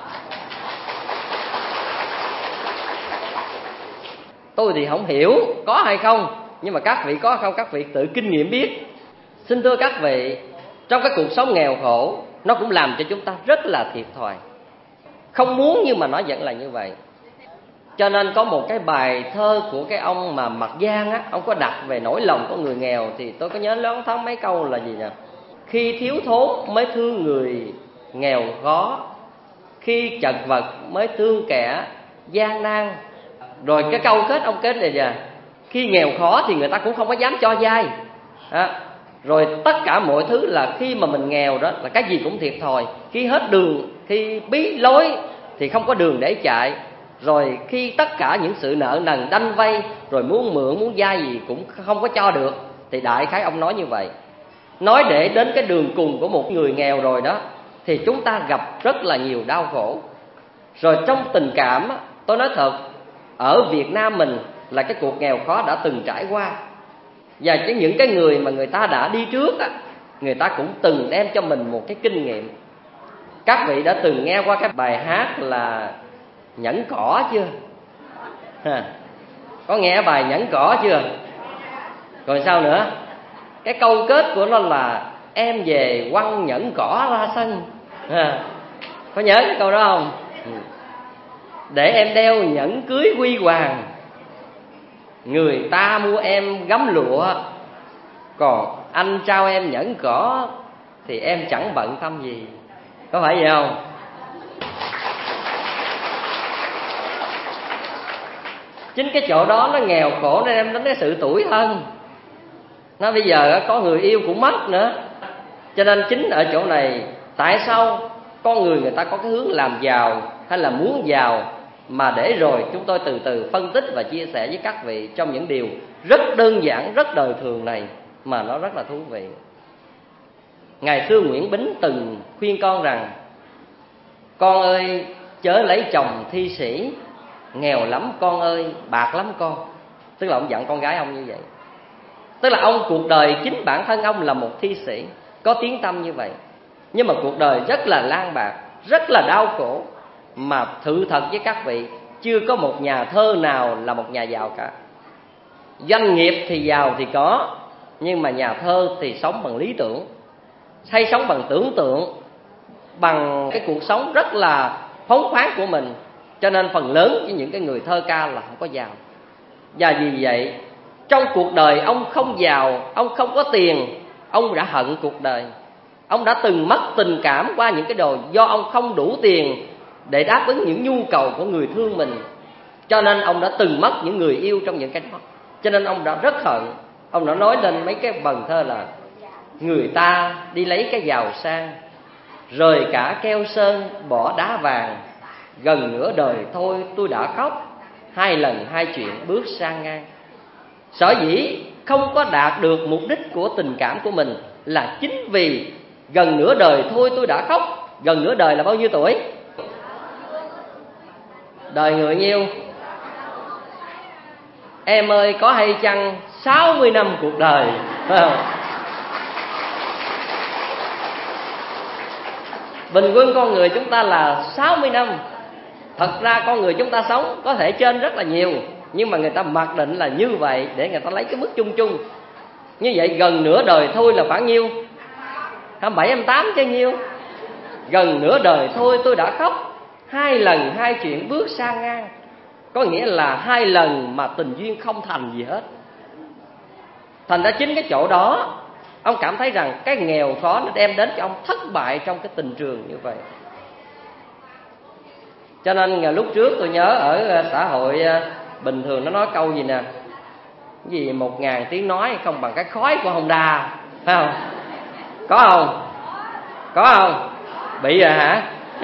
S3: Tôi thì không hiểu có hay không, nhưng mà các vị có không, các vị tự kinh nghiệm biết. Xin thưa các vị, trong cái cuộc sống nghèo khổ, nó cũng làm cho chúng ta rất là thiệt thòi. Không muốn nhưng mà nó vẫn là như vậy. Cho nên có một cái bài thơ của cái ông mà Mặc Giang á, ông có đặt về nỗi lòng của người nghèo, thì tôi có nhớ loáng thoáng mấy câu là gì nè: khi thiếu thốn mới thương người nghèo khó, khi chật vật mới thương kẻ gian nan. Rồi cái câu kết ông kết này nè: khi nghèo khó thì người ta cũng không có dám cho vay. Rồi tất cả mọi thứ là khi mà mình nghèo đó là cái gì cũng thiệt thòi. Khi hết đường, khi bí lối thì không có đường để chạy. Rồi khi tất cả những sự nợ nần đanh vay, rồi muốn mượn, muốn vay gì cũng không có cho được. Thì đại khái ông nói như vậy. Nói để đến cái đường cùng của một người nghèo rồi đó, thì chúng ta gặp rất là nhiều đau khổ. Rồi trong tình cảm, tôi nói thật, ở Việt Nam mình là cái cuộc nghèo khó đã từng trải qua. Và cái những cái người mà người ta đã đi trước á, người ta cũng từng đem cho mình một cái kinh nghiệm. Các vị đã từng nghe qua cái bài hát là Nhẫn Cỏ chưa? Ha. Có nghe bài Nhẫn Cỏ chưa? Rồi sao nữa? Cái câu kết của nó là em về quăng nhẫn cỏ ra sân. Ha. Có nhớ cái câu đó không? Để em đeo nhẫn cưới quy hoàng, người ta mua em gấm lụa, còn anh trao em nhẫn cỏ thì em chẳng bận tâm gì. Có phải vậy không? Chính cái chỗ đó nó nghèo khổ nên em đến cái sự tủi thân. Nó bây giờ có người yêu cũng mất nữa. Cho nên chính ở chỗ này, tại sao con người người ta có cái hướng làm giàu hay là muốn giàu, mà để rồi chúng tôi từ từ phân tích và chia sẻ với các vị trong những điều rất đơn giản, rất đời thường này mà nó rất là thú vị. Ngày xưa Nguyễn Bính từng khuyên con rằng: con ơi chớ lấy chồng thi sĩ, nghèo lắm con ơi, bạc lắm con. Tức là ông dặn con gái ông như vậy. Tức là ông cuộc đời chính bản thân ông là một thi sĩ, có tiếng tăm như vậy, nhưng mà cuộc đời rất là lang bạc, rất là đau khổ. Mà thử thật với các vị, chưa có một nhà thơ nào là một nhà giàu cả. Doanh nghiệp thì giàu thì có, nhưng mà nhà thơ thì sống bằng lý tưởng, hay sống bằng tưởng tượng, bằng cái cuộc sống rất là phóng khoáng của mình. Cho nên phần lớn với những cái người thơ ca là không có giàu. Và vì vậy trong cuộc đời ông không giàu, ông không có tiền, ông đã hận cuộc đời. Ông đã từng mất tình cảm qua những cái đồ do ông không đủ tiền để đáp ứng những nhu cầu của người thương mình. Cho nên ông đã từng mất những người yêu trong những cái đó. Cho nên ông đã rất hận. Ông đã nói lên mấy cái vần thơ là: người ta đi lấy cái giàu sang, rời cả keo sơn bỏ đá vàng, gần nửa đời thôi tôi đã khóc, hai lần hai chuyện bước sang ngang. Sở dĩ không có đạt được mục đích của tình cảm của mình là chính vì gần nửa đời thôi tôi đã khóc. Gần nửa đời là bao nhiêu tuổi? Đời người nhiêu? Em ơi có hay chăng sáu mươi năm cuộc đời, phải không? Bình quân con người chúng ta là sáu mươi năm. Thật ra con người chúng ta sống có thể trên rất là nhiều, nhưng mà người ta mặc định là như vậy để người ta lấy cái mức chung chung. Như vậy gần nửa đời thôi là khoảng nhiêu? hai mươi bảy, hai mươi tám chứ nhiêu? Gần nửa đời thôi tôi đã khóc, hai lần hai chuyện bước sang ngang. Có nghĩa là hai lần mà tình duyên không thành gì hết. Thành ra chính cái chỗ đó ông cảm thấy rằng cái nghèo khó nó đem đến cho ông thất bại trong cái tình trường như vậy. Cho nên lúc trước tôi nhớ ở xã hội bình thường nó nói câu gì nè: gì một ngàn tiếng nói không bằng cái khói của Honda, phải không? Có không? Có không? Bị rồi hả?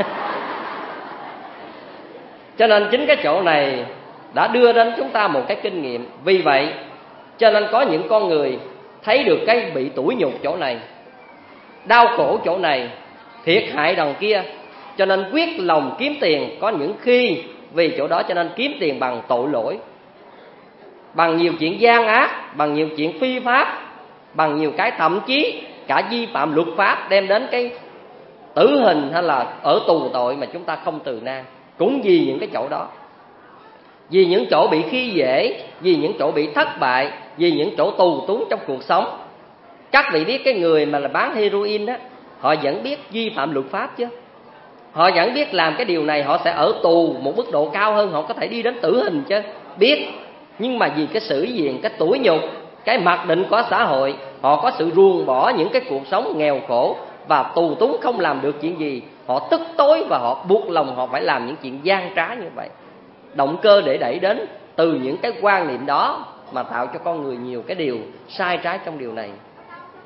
S3: Cho nên chính cái chỗ này đã đưa đến chúng ta một cái kinh nghiệm. Vì vậy cho nên có những con người thấy được cái bị tủi nhục chỗ này, đau khổ chỗ này, thiệt hại đằng kia, cho nên quyết lòng kiếm tiền. Có những khi vì chỗ đó cho nên kiếm tiền bằng tội lỗi, bằng nhiều chuyện gian ác, bằng nhiều chuyện phi pháp, bằng nhiều cái thậm chí cả vi phạm luật pháp, đem đến cái tử hình hay là ở tù tội mà chúng ta không từ nan. Cũng vì những cái chỗ đó, vì những chỗ bị khi dễ, vì những chỗ bị thất bại, vì những chỗ tù túng trong cuộc sống. Các vị biết cái người mà là bán heroin đó, họ vẫn biết vi phạm luật pháp chứ. Họ vẫn biết làm cái điều này họ sẽ ở tù một mức độ cao hơn, họ có thể đi đến tử hình chứ. Biết, nhưng mà vì cái sự diện, cái tủi nhục, cái mặc định của xã hội, họ có sự ruồng bỏ những cái cuộc sống nghèo khổ và tù túng không làm được chuyện gì. Họ tức tối và họ buộc lòng họ phải làm những chuyện gian trá như vậy. Động cơ để đẩy đến từ những cái quan niệm đó mà tạo cho con người nhiều cái điều sai trái trong điều này.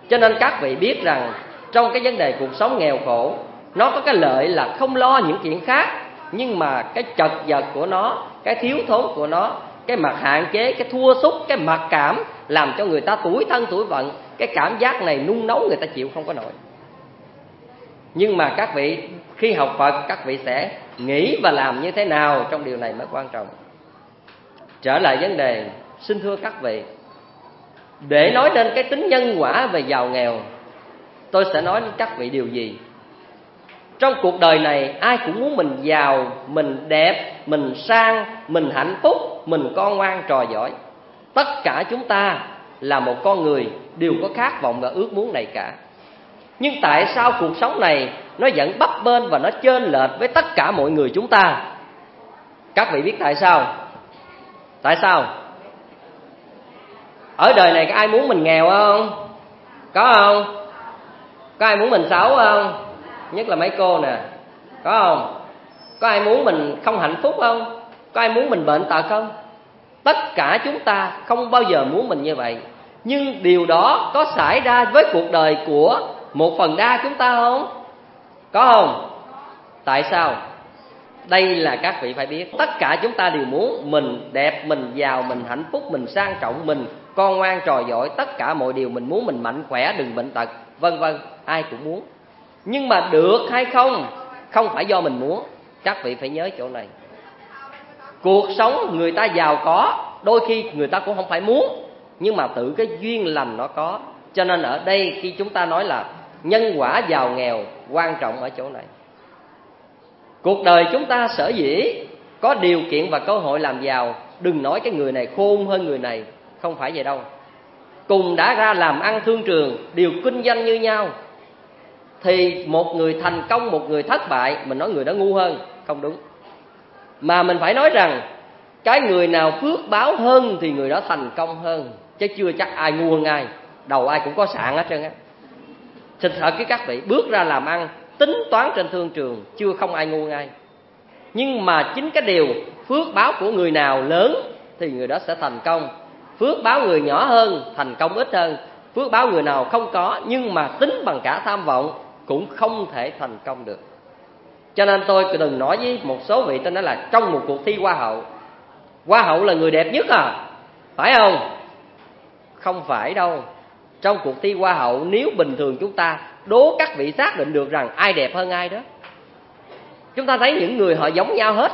S3: Cho nên các vị biết rằng trong cái vấn đề cuộc sống nghèo khổ, nó có cái lợi là không lo những chuyện khác, nhưng mà cái chật vật của nó, cái thiếu thốn của nó, cái mặt hạn chế, cái thua sút, cái mặc cảm làm cho người ta tủi thân tủi vận. Cái cảm giác này nung nấu người ta chịu không có nổi. Nhưng mà các vị khi học Phật, các vị sẽ nghĩ và làm như thế nào trong điều này mới quan trọng. Trở lại vấn đề, xin thưa các vị, để nói đến cái tính nhân quả về giàu nghèo, tôi sẽ nói với các vị điều gì? Trong cuộc đời này ai cũng muốn mình giàu, mình đẹp, mình sang, mình hạnh phúc, mình con ngoan trò giỏi. Tất cả chúng ta là một con người đều có khát vọng và ước muốn này cả. Nhưng tại sao cuộc sống này nó vẫn bấp bênh và nó chênh lệch với tất cả mọi người chúng ta? Các vị biết tại sao? Tại sao? Ở đời này có ai muốn mình nghèo không? Có không? Có ai muốn mình xấu không? Nhất là mấy cô nè. Có không? Có ai muốn mình không hạnh phúc không? Có ai muốn mình bệnh tật không? Tất cả chúng ta không bao giờ muốn mình như vậy. Nhưng điều đó có xảy ra với cuộc đời của một phần đa chúng ta không? Có không? Tại sao? Đây là các vị phải biết. Tất cả chúng ta đều muốn mình đẹp, mình giàu, mình hạnh phúc, mình sang trọng, mình con ngoan trò giỏi. Tất cả mọi điều mình muốn, mình mạnh khỏe, đừng bệnh tật, vân vân. Ai cũng muốn. Nhưng mà được hay không, không phải do mình muốn. Các vị phải nhớ chỗ này. Cuộc sống người ta giàu có, đôi khi người ta cũng không phải muốn, nhưng mà tự cái duyên lành nó có. Cho nên ở đây khi chúng ta nói là nhân quả giàu nghèo, quan trọng ở chỗ này. Cuộc đời chúng ta sở dĩ có điều kiện và cơ hội làm giàu, đừng nói cái người này khôn hơn người này, không phải vậy đâu. Cùng đã ra làm ăn thương trường, đều kinh doanh như nhau, thì một người thành công, một người thất bại, mình nói người đó ngu hơn, không đúng. Mà mình phải nói rằng cái người nào phước báo hơn thì người đó thành công hơn, chứ chưa chắc ai ngu hơn ai. Đầu ai cũng có sạn hết trơn á. Thật thật với các vị, bước ra làm ăn, tính toán trên thương trường, chưa không ai ngu ai. Nhưng mà chính cái điều phước báo của người nào lớn thì người đó sẽ thành công. Phước báo người nhỏ hơn, thành công ít hơn. Phước báo người nào không có, nhưng mà tính bằng cả tham vọng, cũng không thể thành công được. Cho nên tôi đừng nói với một số vị, tôi nói là trong một cuộc thi hoa hậu, hoa hậu là người đẹp nhất à, phải không? Không phải đâu. Trong cuộc thi hoa hậu, nếu bình thường chúng ta đố các vị xác định được rằng ai đẹp hơn ai đó, chúng ta thấy những người họ giống nhau hết,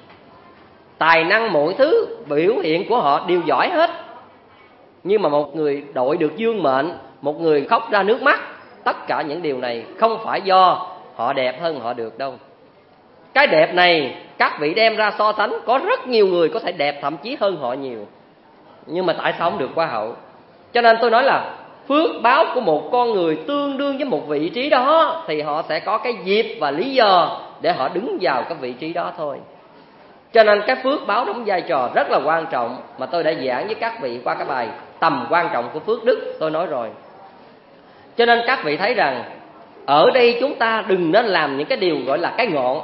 S3: tài năng mọi thứ biểu hiện của họ đều giỏi hết. Nhưng mà một người đội được dương mệnh, một người khóc ra nước mắt, tất cả những điều này không phải do họ đẹp hơn họ được đâu. Cái đẹp này các vị đem ra so sánh, có rất nhiều người có thể đẹp thậm chí hơn họ nhiều, nhưng mà tại sao không được hoa hậu? Cho nên tôi nói là phước báo của một con người tương đương với một vị trí đó, thì họ sẽ có cái dịp và lý do để họ đứng vào cái vị trí đó thôi. Cho nên cái phước báo đóng vai trò rất là quan trọng, mà tôi đã giảng với các vị qua cái bài tầm quan trọng của phước đức, tôi nói rồi. Cho nên các vị thấy rằng ở đây chúng ta đừng nên làm những cái điều gọi là cái ngọn,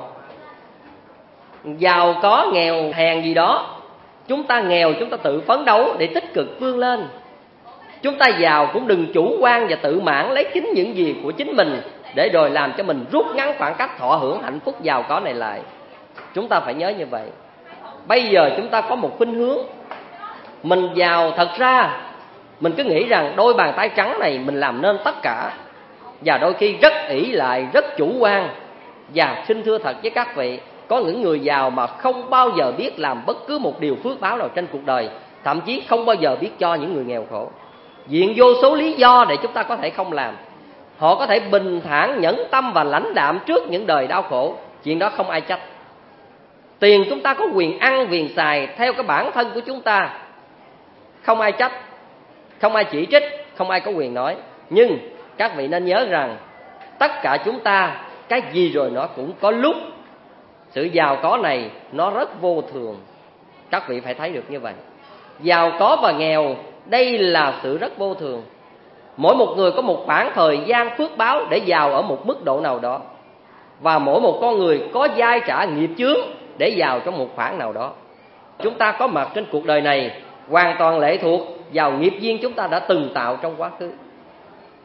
S3: giàu có nghèo hèn gì đó. Chúng ta nghèo chúng ta tự phấn đấu để tích cực vươn lên. Chúng ta giàu cũng đừng chủ quan và tự mãn lấy chính những gì của chính mình, để rồi làm cho mình rút ngắn khoảng cách thọ hưởng hạnh phúc giàu có này lại. Chúng ta phải nhớ như vậy. Bây giờ chúng ta có một khuynh hướng, mình giàu thật ra mình cứ nghĩ rằng đôi bàn tay trắng này mình làm nên tất cả, và đôi khi rất ỷ lại, rất chủ quan. Và xin thưa thật với các vị, có những người giàu mà không bao giờ biết làm bất cứ một điều phước báo nào trên cuộc đời, thậm chí không bao giờ biết cho những người nghèo khổ. Viện vô số lý do để chúng ta có thể không làm. Họ có thể bình thản, nhẫn tâm và lãnh đạm trước những đời đau khổ, chuyện đó không ai trách. Tiền chúng ta có quyền ăn, quyền xài theo cái bản thân của chúng ta, không ai trách, không ai chỉ trích, không ai có quyền nói. Nhưng các vị nên nhớ rằng tất cả chúng ta, cái gì rồi nó cũng có lúc. Sự giàu có này nó rất vô thường, các vị phải thấy được như vậy. Giàu có và nghèo đây là sự rất vô thường. Mỗi một người có một khoảng thời gian phước báo để giàu ở một mức độ nào đó, và mỗi một con người có giai trả nghiệp chướng để giàu trong một khoảng nào đó. Chúng ta có mặt trên cuộc đời này hoàn toàn lệ thuộc vào nghiệp duyên chúng ta đã từng tạo trong quá khứ.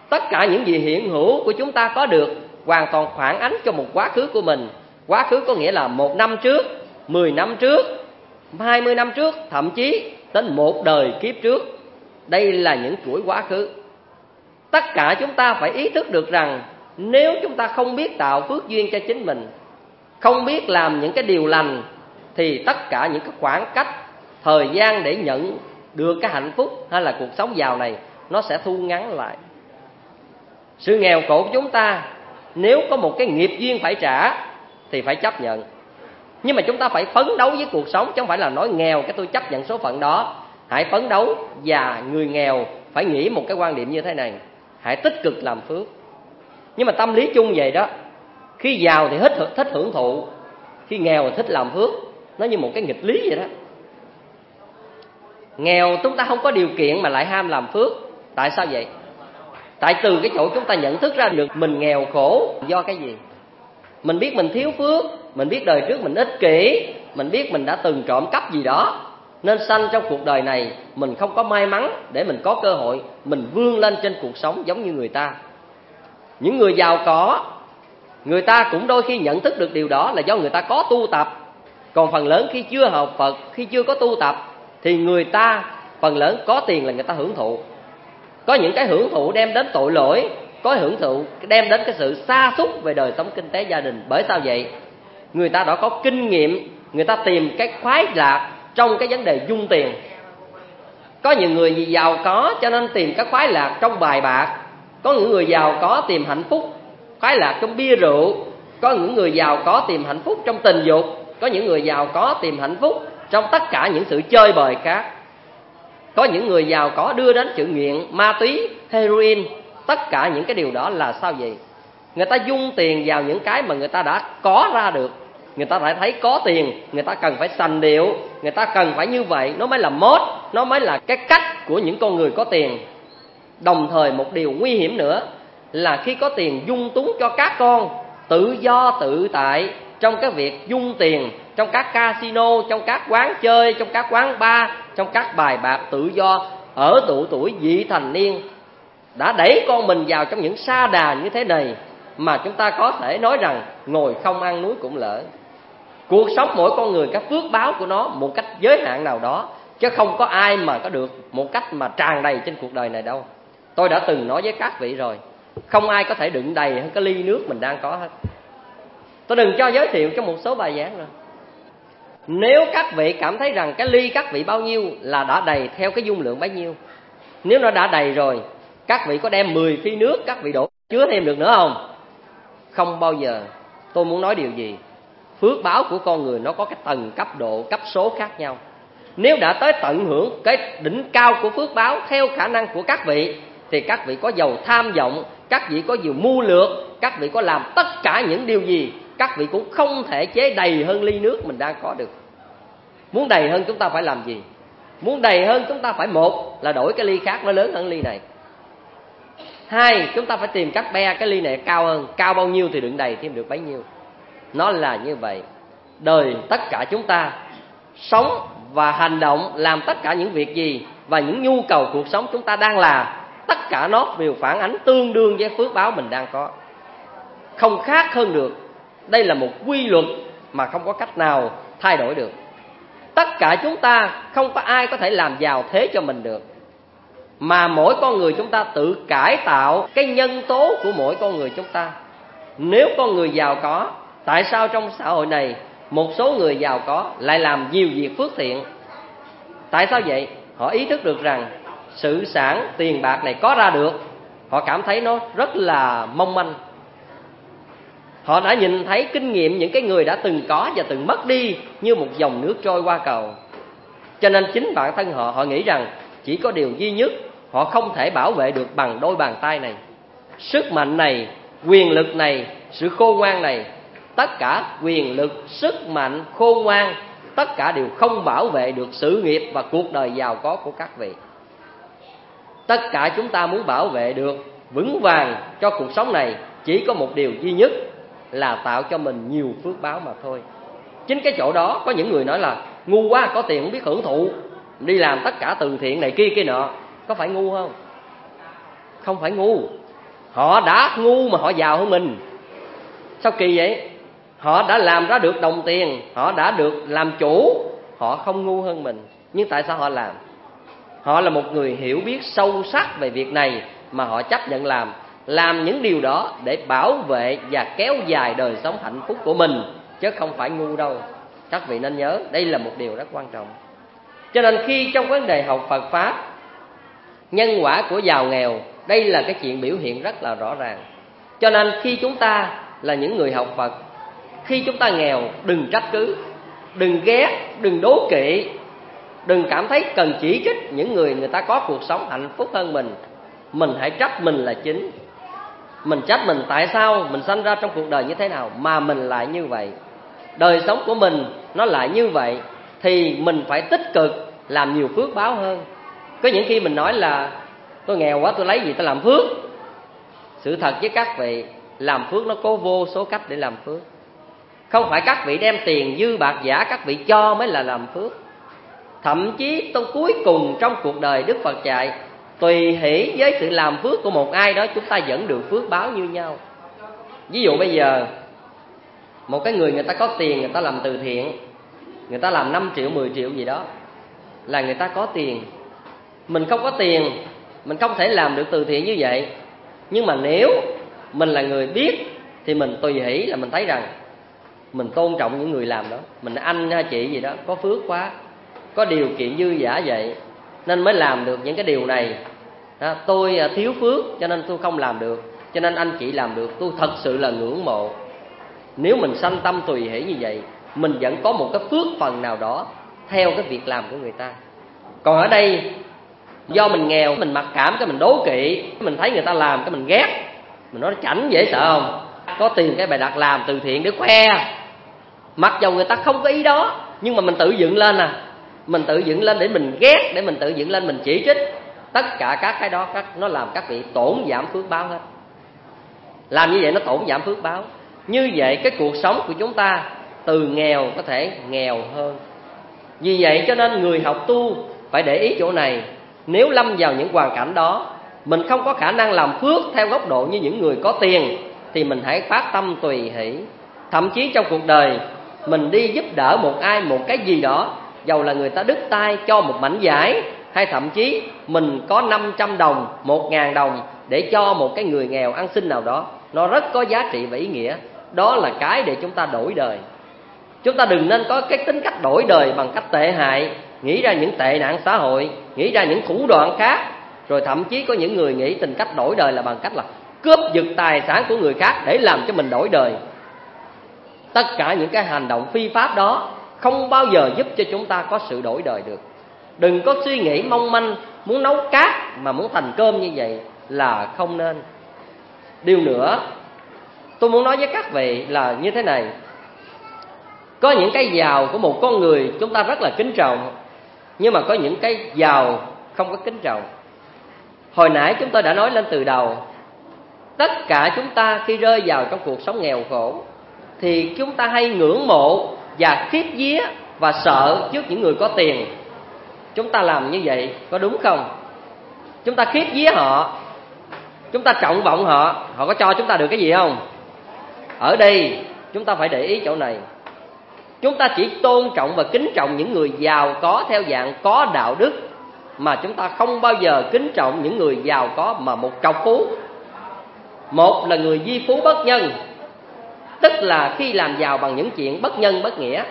S3: Tất cả những gì hiện hữu của chúng ta có được hoàn toàn phản ánh cho một quá khứ của mình. Quá khứ có nghĩa là một năm trước, mười năm trước, hai mươi năm trước, thậm chí đến một đời kiếp trước. Đây là những chuỗi quá khứ. Tất cả chúng ta phải ý thức được rằng nếu chúng ta không biết tạo phước duyên cho chính mình, không biết làm những cái điều lành, thì tất cả những cái khoảng cách, thời gian để nhận được cái hạnh phúc hay là cuộc sống giàu này nó sẽ thu ngắn lại. Sự nghèo khổ của chúng ta, nếu có một cái nghiệp duyên phải trả thì phải chấp nhận. Nhưng mà chúng ta phải phấn đấu với cuộc sống, chứ không phải là nói nghèo cái tôi chấp nhận số phận đó. Hãy phấn đấu, và người nghèo phải nghĩ một cái quan điểm như thế này: hãy tích cực làm phước. Nhưng mà tâm lý chung vậy đó, khi giàu thì thích, thích hưởng thụ, khi nghèo thì thích làm phước. Nó như một cái nghịch lý vậy đó. Nghèo chúng ta không có điều kiện mà lại ham làm phước. Tại sao vậy? Tại từ cái chỗ chúng ta nhận thức ra được mình nghèo khổ do cái gì? Mình biết mình thiếu phước, mình biết đời trước mình ích kỷ, mình biết mình đã từng trộm cắp gì đó, nên sanh trong cuộc đời này mình không có may mắn để mình có cơ hội mình vươn lên trên cuộc sống giống như người ta. Những người giàu có, người ta cũng đôi khi nhận thức được điều đó là do người ta có tu tập. Còn phần lớn khi chưa học Phật, khi chưa có tu tập, thì người ta phần lớn có tiền là người ta hưởng thụ. Có những cái hưởng thụ đem đến tội lỗi, có hưởng thụ đem đến cái sự sa sút về đời sống kinh tế gia đình. Bởi sao vậy? Người ta đã có kinh nghiệm, người ta tìm cái khoái lạc trong cái vấn đề dung tiền. Có những người giàu có cho nên tìm cái khoái lạc trong bài bạc. Có những người giàu có tìm hạnh phúc, khoái lạc trong bia rượu. Có những người giàu có tìm hạnh phúc trong tình dục. Có những người giàu có tìm hạnh phúc trong tất cả những sự chơi bời khác. Có những người giàu có đưa đến sự nghiện ma túy, heroin. Tất cả những cái điều đó là sao vậy? Người ta dung tiền vào những cái mà người ta đã có ra được. Người ta đã thấy có tiền, người ta cần phải sành điệu, người ta cần phải như vậy. Nó mới là mốt, nó mới là cái cách của những con người có tiền. Đồng thời một điều nguy hiểm nữa là khi có tiền dung túng cho các con tự do tự tại trong cái việc dung tiền, trong các casino, trong các quán chơi, trong các quán bar, trong các bài bạc tự do ở độ tuổi vị thành niên, đã đẩy con mình vào trong những sa đà như thế này mà chúng ta có thể nói rằng ngồi không ăn núi cũng lỡ. Cuộc sống mỗi con người cái phước báo của nó một cách giới hạn nào đó, chứ không có ai mà có được một cách mà tràn đầy trên cuộc đời này đâu. Tôi đã từng nói với các vị rồi, không ai có thể đựng đầy hơn cái ly nước mình đang có hết. Tôi đừng cho giới thiệu trong một số bài giảng rồi. Nếu các vị cảm thấy rằng cái ly các vị bao nhiêu là đã đầy theo cái dung lượng bấy nhiêu, nếu nó đã đầy rồi, các vị có đem mười phi nước các vị đổ chứa thêm được nữa không? Không bao giờ. Tôi muốn nói điều gì? Phước báo của con người nó có cái tầng cấp độ, cấp số khác nhau. Nếu đã tới tận hưởng cái đỉnh cao của phước báo theo khả năng của các vị, thì các vị có giàu tham vọng, các vị có nhiều mưu lược, các vị có làm tất cả những điều gì, các vị cũng không thể chế đầy hơn ly nước mình đang có được. Muốn đầy hơn chúng ta phải làm gì? Muốn đầy hơn chúng ta phải, một là đổi cái ly khác nó lớn hơn ly này. Hai, chúng ta phải tìm cách be cái ly này cao hơn. Cao bao nhiêu thì đựng đầy thêm được bấy nhiêu. Nó là như vậy. Đời tất cả chúng ta sống và hành động, làm tất cả những việc gì và những nhu cầu cuộc sống chúng ta đang là, tất cả nó đều phản ánh tương đương với phước báo mình đang có, không khác hơn được. Đây là một quy luật mà không có cách nào thay đổi được. Tất cả chúng ta không có ai có thể làm giàu thế cho mình được, mà mỗi con người chúng ta tự cải tạo cái nhân tố của mỗi con người chúng ta. Nếu con người giàu có, tại sao trong xã hội này một số người giàu có lại làm nhiều việc phước thiện? Tại sao vậy? Họ ý thức được rằng sự sản tiền bạc này có ra được, họ cảm thấy nó rất là mong manh. Họ đã nhìn thấy kinh nghiệm những cái người đã từng có và từng mất đi như một dòng nước trôi qua cầu. Cho nên chính bản thân họ, họ nghĩ rằng chỉ có điều duy nhất họ không thể bảo vệ được bằng đôi bàn tay này. Sức mạnh này, quyền lực này, sự khôn ngoan này, tất cả quyền lực, sức mạnh, khôn ngoan, tất cả đều không bảo vệ được sự nghiệp và cuộc đời giàu có của các vị. Tất cả chúng ta muốn bảo vệ được vững vàng cho cuộc sống này chỉ có một điều duy nhất là tạo cho mình nhiều phước báo mà thôi. Chính cái chỗ đó có những người nói là ngu quá, có tiền không biết hưởng thụ, đi làm tất cả từ thiện này kia kia nọ. Có phải ngu không? Không phải ngu. Họ đã ngu mà họ giàu hơn mình. Sao kỳ vậy? Họ đã làm ra được đồng tiền, họ đã được làm chủ, họ không ngu hơn mình. Nhưng tại sao họ làm? Họ là một người hiểu biết sâu sắc về việc này mà họ chấp nhận làm. Làm những điều đó để bảo vệ và kéo dài đời sống hạnh phúc của mình, chứ không phải ngu đâu. Các vị nên nhớ, đây là một điều rất quan trọng. Cho nên khi trong vấn đề học Phật Pháp, nhân quả của giàu nghèo, đây là cái chuyện biểu hiện rất là rõ ràng. Cho nên khi chúng ta là những người học Phật, khi chúng ta nghèo, đừng trách cứ, đừng ghét, đừng đố kỵ, đừng cảm thấy cần chỉ trích những người người ta có cuộc sống hạnh phúc hơn mình. Mình hãy trách mình là chính. Mình trách mình tại sao mình sanh ra trong cuộc đời như thế nào mà mình lại như vậy, đời sống của mình nó lại như vậy, thì mình phải tích cực làm nhiều phước báo hơn. Có những khi mình nói là tôi nghèo quá, tôi lấy gì tôi làm phước. Sự thật với các vị, làm phước nó có vô số cách để làm phước. Không phải các vị đem tiền dư bạc giả các vị cho mới là làm phước. Thậm chí tới cuối cùng trong cuộc đời, Đức Phật dạy tùy hỷ với sự làm phước của một ai đó, chúng ta vẫn được phước báo như nhau. Ví dụ bây giờ một cái người người ta có tiền, người ta làm từ thiện, người ta làm năm triệu, mười triệu gì đó, là người ta có tiền. Mình không có tiền, mình không thể làm được từ thiện như vậy. Nhưng mà nếu mình là người biết thì mình tùy hỷ, là mình thấy rằng mình tôn trọng những người làm đó. Mình anh hay chị gì đó có phước quá, có điều kiện dư dả vậy nên mới làm được những cái điều này. Đó, tôi thiếu phước cho nên tôi không làm được, cho nên anh chị làm được, tôi thật sự là ngưỡng mộ. Nếu mình sanh tâm tùy hỷ như vậy, mình vẫn có một cái phước phần nào đó theo cái việc làm của người ta. Còn ở đây do mình nghèo, mình mặc cảm, cái mình đố kỵ, mình thấy người ta làm cái mình ghét, mình nói chảnh dễ sợ không? Có tiền cái bài đặt làm từ thiện để khoe, mặc dầu người ta không có ý đó, nhưng mà mình tự dựng lên à. Mình tự dựng lên để mình ghét, để mình tự dựng lên mình chỉ trích. Tất cả các cái đó các, nó làm các vị tổn giảm phước báo hết. Làm như vậy nó tổn giảm phước báo. Như vậy cái cuộc sống của chúng ta từ nghèo có thể nghèo hơn. Vì vậy cho nên người học tu phải để ý chỗ này. Nếu lâm vào những hoàn cảnh đó, mình không có khả năng làm phước theo góc độ như những người có tiền, thì mình hãy phát tâm tùy hỷ. Thậm chí trong cuộc đời mình đi giúp đỡ một ai một cái gì đó, dầu là người ta đứt tay cho một mảnh vải, hay thậm chí mình có năm trăm đồng, một ngàn đồng để cho một cái người nghèo ăn xin nào đó, nó rất có giá trị và ý nghĩa. Đó là cái để chúng ta đổi đời. Chúng ta đừng nên có cái tính cách đổi đời bằng cách tệ hại, nghĩ ra những tệ nạn xã hội, nghĩ ra những thủ đoạn khác. Rồi thậm chí có những người nghĩ tình cách đổi đời là bằng cách là cướp giật tài sản của người khác để làm cho mình đổi đời. Tất cả những cái hành động phi pháp đó không bao giờ giúp cho chúng ta có sự đổi đời được. Đừng có suy nghĩ mong manh muốn nấu cát mà muốn thành cơm như vậy là không nên. Điều nữa tôi muốn nói với các vị là như thế này. Có những cái giàu của một con người chúng ta rất là kính trọng, nhưng mà có những cái giàu không có kính trọng. Hồi nãy chúng tôi đã nói lên từ đầu, tất cả chúng ta khi rơi vào trong cuộc sống nghèo khổ thì chúng ta hay ngưỡng mộ và khiếp vía và sợ trước những người có tiền. Chúng ta làm như vậy có đúng không? Chúng ta khiếp vía họ, chúng ta trọng vọng họ, họ có cho chúng ta được cái gì không? Ở đây chúng ta phải để ý chỗ này. Chúng ta chỉ tôn trọng và kính trọng những người giàu có theo dạng có đạo đức, mà chúng ta không bao giờ kính trọng những người giàu có mà một trọc phú. Một là người di phú bất nhân, tức là khi làm giàu bằng những chuyện bất nhân bất nghĩa.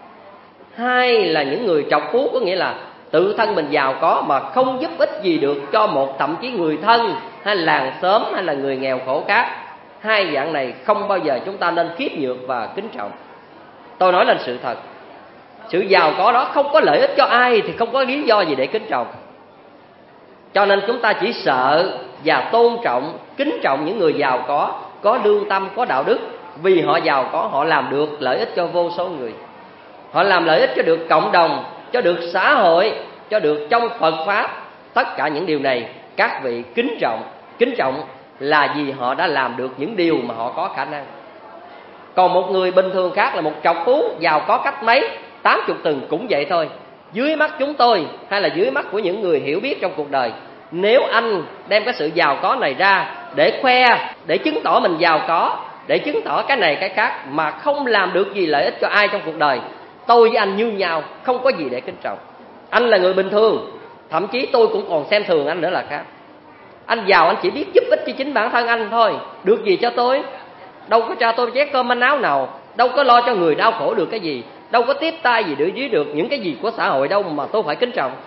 S3: Hai là những người trọc phú, có nghĩa là tự thân mình giàu có mà không giúp ích gì được cho một thậm chí người thân hay làng xóm hay là người nghèo khổ khác. Hai dạng này không bao giờ chúng ta nên khiếp nhược và kính trọng. Tôi nói lên sự thật, sự giàu có đó không có lợi ích cho ai thì không có lý do gì để kính trọng. Cho nên chúng ta chỉ sợ và tôn trọng, kính trọng những người giàu có, có lương tâm, có đạo đức. Vì họ giàu có, họ làm được lợi ích cho vô số người, họ làm lợi ích cho được cộng đồng, cho được xã hội, cho được trong Phật Pháp. Tất cả những điều này các vị kính trọng. Kính trọng là vì họ đã làm được những điều mà họ có khả năng. Còn một người bình thường khác là một trọc phú, giàu có cách mấy, tám chục từng cũng vậy thôi. Dưới mắt chúng tôi hay là dưới mắt của những người hiểu biết trong cuộc đời, nếu anh đem cái sự giàu có này ra để khoe, để chứng tỏ mình giàu có, để chứng tỏ cái này cái khác, mà không làm được gì lợi ích cho ai trong cuộc đời. Tôi với anh như nhau, không có gì để kính trọng. Anh là người bình thường, thậm chí tôi cũng còn xem thường anh nữa là khác. Anh giàu, anh chỉ biết giúp ích cho chính bản thân anh thôi, được gì cho tôi? Đâu có cho tôi chén cơm manh áo nào, đâu có lo cho người đau khổ được cái gì, đâu có tiếp tay gì để dưới được những cái gì của xã hội đâu mà tôi phải kính trọng.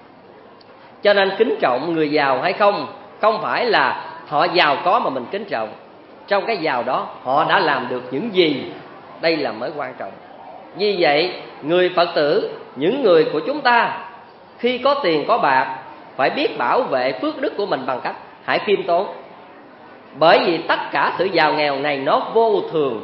S3: Cho nên kính trọng người giàu hay không, không phải là họ giàu có mà mình kính trọng. Trong cái giàu đó họ đã làm được những gì, đây là mới quan trọng. Vì vậy người Phật tử, những người của chúng ta, khi có tiền có bạc phải biết bảo vệ phước đức của mình bằng cách hãy khiêm tốn. Bởi vì tất cả sự giàu nghèo này nó vô thường.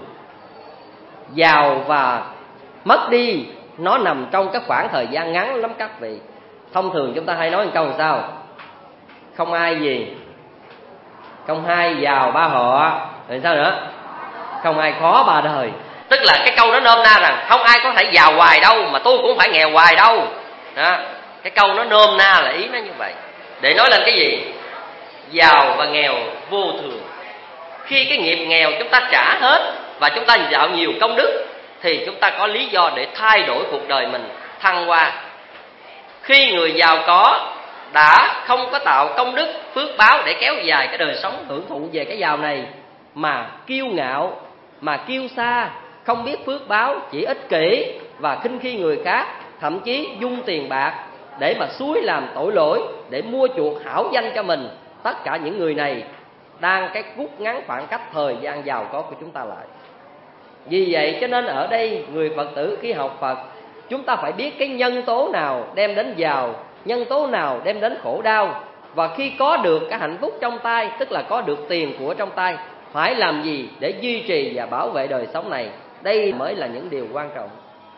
S3: Giàu và mất đi nó nằm trong cái khoảng thời gian ngắn lắm các vị. Thông thường chúng ta hay nói một câu làm sao? Không ai gì? Không ai giàu ba họ. Rồi sao nữa? Không ai khó ba đời. Tức là cái câu đó nôm na rằng không ai có thể giàu hoài đâu, mà tôi cũng phải nghèo hoài đâu đó. Cái câu nó nôm na là ý nó như vậy, để nói lên cái gì? Giàu và nghèo vô thường. Khi cái nghiệp nghèo chúng ta trả hết và chúng ta tạo nhiều công đức thì chúng ta có lý do để thay đổi cuộc đời mình, thăng hoa. Khi người giàu có đã không có tạo công đức phước báo để kéo dài cái đời sống hưởng thụ về cái giàu này, mà kiêu ngạo, mà kiêu sa, không biết phước báo, chỉ ích kỷ và khinh khi người khác, thậm chí dung tiền bạc để mà xúi làm tội lỗi, để mua chuộc hảo danh cho mình. Tất cả những người này đang cái rút ngắn khoảng cách thời gian giàu có của chúng ta lại. Vì vậy cho nên ở đây người Phật tử khi học Phật, chúng ta phải biết cái nhân tố nào đem đến giàu, nhân tố nào đem đến khổ đau. Và khi có được cái hạnh phúc trong tay, tức là có được tiền của trong tay, phải làm gì để duy trì và bảo vệ đời sống này. Đây mới là những điều quan trọng.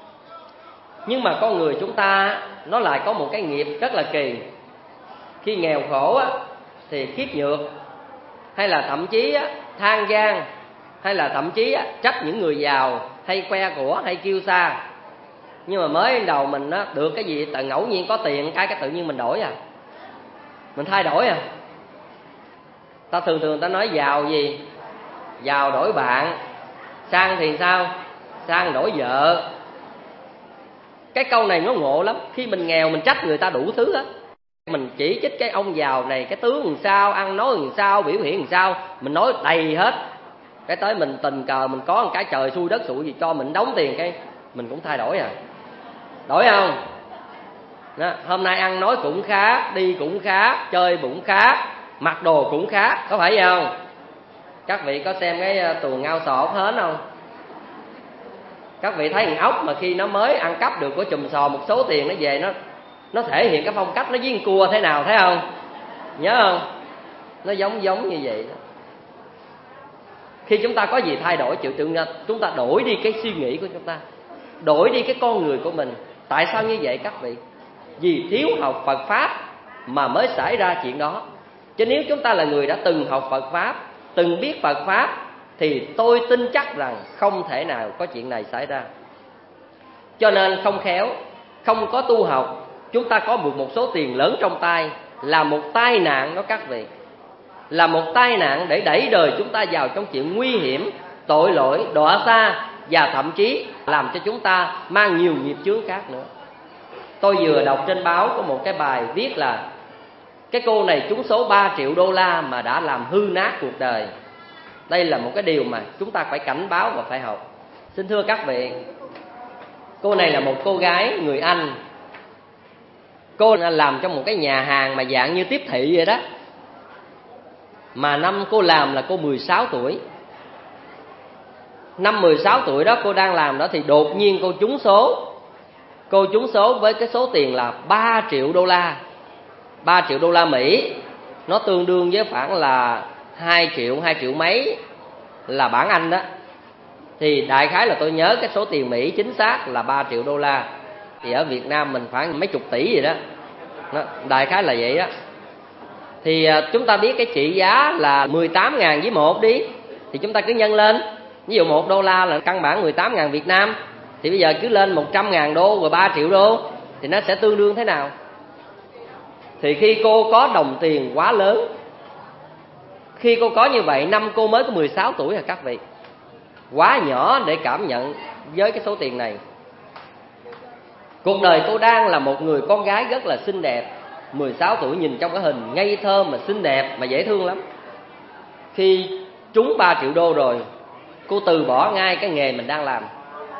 S3: Nhưng mà con người chúng ta nó lại có một cái nghiệp rất là kỳ. Khi nghèo khổ á, thì khiếp nhược, hay là thậm chí á, than gian, hay là thậm chí á, trách những người giàu, hay khoe của, hay kiêu sa. Nhưng mà mới đầu mình á, được cái gì tại ngẫu nhiên có tiền cái cái tự nhiên mình đổi à, mình thay đổi à. Ta thường thường ta nói giàu gì? Giàu đổi bạn. Sang thì sao? Sang đổi vợ. Cái câu này nó ngộ lắm. Khi mình nghèo mình trách người ta đủ thứ á. Mình chỉ trích cái ông giàu này, cái tướng làm sao, ăn nói làm sao, biểu hiện làm sao, mình nói đầy hết. Cái tới mình tình cờ mình có một cái trời xui đất xui gì cho mình đóng tiền, cái mình cũng thay đổi à. Đổi không? Đó, hôm nay ăn nói cũng khác, đi cũng khác, chơi cũng khác, mặc đồ cũng khác, có phải vậy không? Các vị có xem cái tuồng ngao sò ốc hến không? Các vị thấy con ốc mà khi nó mới ăn cắp được của chùm sò một số tiền, nó về nó nó thể hiện cái phong cách nó với con cua thế nào, thấy không? Nhớ không? Nó giống giống như vậy đó. Khi chúng ta có gì thay đổi, chịu tự chúng ta đổi đi cái suy nghĩ của chúng ta, đổi đi cái con người của mình. Tại sao như vậy các vị? Vì thiếu học Phật Pháp mà mới xảy ra chuyện đó. Chứ nếu chúng ta là người đã từng học Phật Pháp, từng biết Phật Pháp, thì tôi tin chắc rằng không thể nào có chuyện này xảy ra. Cho nên không khéo, không có tu học, chúng ta có một, một số tiền lớn trong tay là một tai nạn đó các vị. Là một tai nạn để đẩy đời chúng ta vào trong chuyện nguy hiểm, tội lỗi, đọa xa, và thậm chí làm cho chúng ta mang nhiều nghiệp chướng khác nữa. Tôi vừa đọc trên báo có một cái bài viết là cái cô này trúng số ba triệu đô la mà đã làm hư nát cuộc đời. Đây là một cái điều mà chúng ta phải cảnh báo và phải học. Xin thưa các vị, cô này là một cô gái người Anh. Cô làm trong một cái nhà hàng mà dạng như tiếp thị vậy đó. Mà năm cô làm là cô mười sáu tuổi. Năm mười sáu tuổi đó cô đang làm đó thì đột nhiên cô trúng số. Cô trúng số với cái số tiền là ba triệu đô la. ba triệu đô la Mỹ. Nó tương đương với khoảng là hai triệu, hai triệu mấy là bảng Anh đó. Thì đại khái là tôi nhớ cái số tiền Mỹ chính xác là ba triệu đô la. Thì ở Việt Nam mình khoảng mấy chục tỷ gì đó. Nó, đại khái là vậy đó. Thì à, chúng ta biết cái trị giá là mười tám ngàn với một đi. Thì chúng ta cứ nhân lên. Ví dụ một đô la là căn bản mười tám ngàn Việt Nam. Thì bây giờ cứ lên một trăm ngàn đô rồi ba triệu đô. Thì nó sẽ tương đương thế nào? Thì khi cô có đồng tiền quá lớn, Khi cô có như vậy, năm cô mới có mười sáu tuổi à các vị. Quá nhỏ để cảm nhận với cái số tiền này. Cuộc đời cô đang là một người con gái rất là xinh đẹp. Mười sáu tuổi nhìn trong cái hình ngây thơ mà xinh đẹp mà dễ thương lắm. Khi trúng ba triệu đô rồi, cô từ bỏ ngay cái nghề mình đang làm.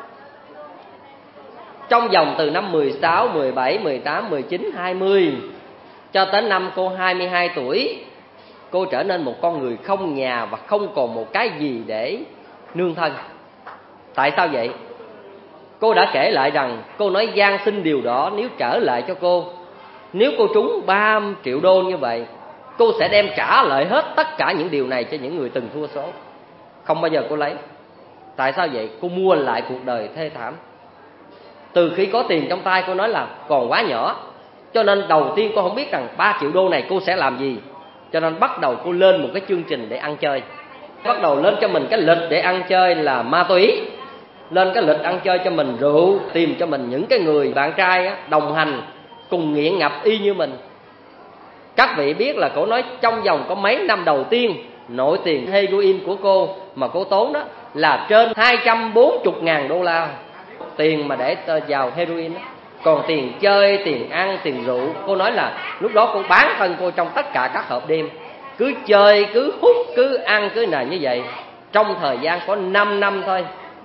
S3: Trong vòng từ năm mười sáu, mười bảy, mười tám, mười chín, hai mươi cho tới năm cô hai mươi hai tuổi, cô trở nên một con người không nhà và không còn một cái gì để nương thân. Tại sao vậy? Cô đã kể lại rằng cô nói gian xin điều đó nếu trở lại cho cô. Nếu cô trúng ba triệu đô như vậy, cô sẽ đem trả lại hết tất cả những điều này cho những người từng thua số. Không bao giờ cô lấy. Tại sao vậy? Cô mua lại cuộc đời thê thảm. Từ khi có tiền trong tay, cô nói là còn quá nhỏ, cho nên đầu tiên cô không biết rằng ba triệu đô này cô sẽ làm gì. Cho nên bắt đầu cô lên một cái chương trình để ăn chơi. Bắt đầu lên cho mình cái lịch để ăn chơi là ma túy. Lên cái lịch ăn chơi cho mình rượu. Tìm cho mình những cái người bạn trai á, đồng hành cùng nghiện ngập y như mình. Các vị biết là cô nói trong vòng có mấy năm đầu tiên, nội tiền heroin của cô mà cô tốn đó là trên hai trăm bốn mươi ngàn đô la. Tiền mà để vào heroin đó. Còn tiền chơi, tiền ăn, tiền rượu, cô nói là lúc đó cô bán thân cô trong tất cả các hộp đêm. Cứ chơi, cứ hút, cứ ăn, cứ nào như vậy. Trong thời gian có năm năm thôi,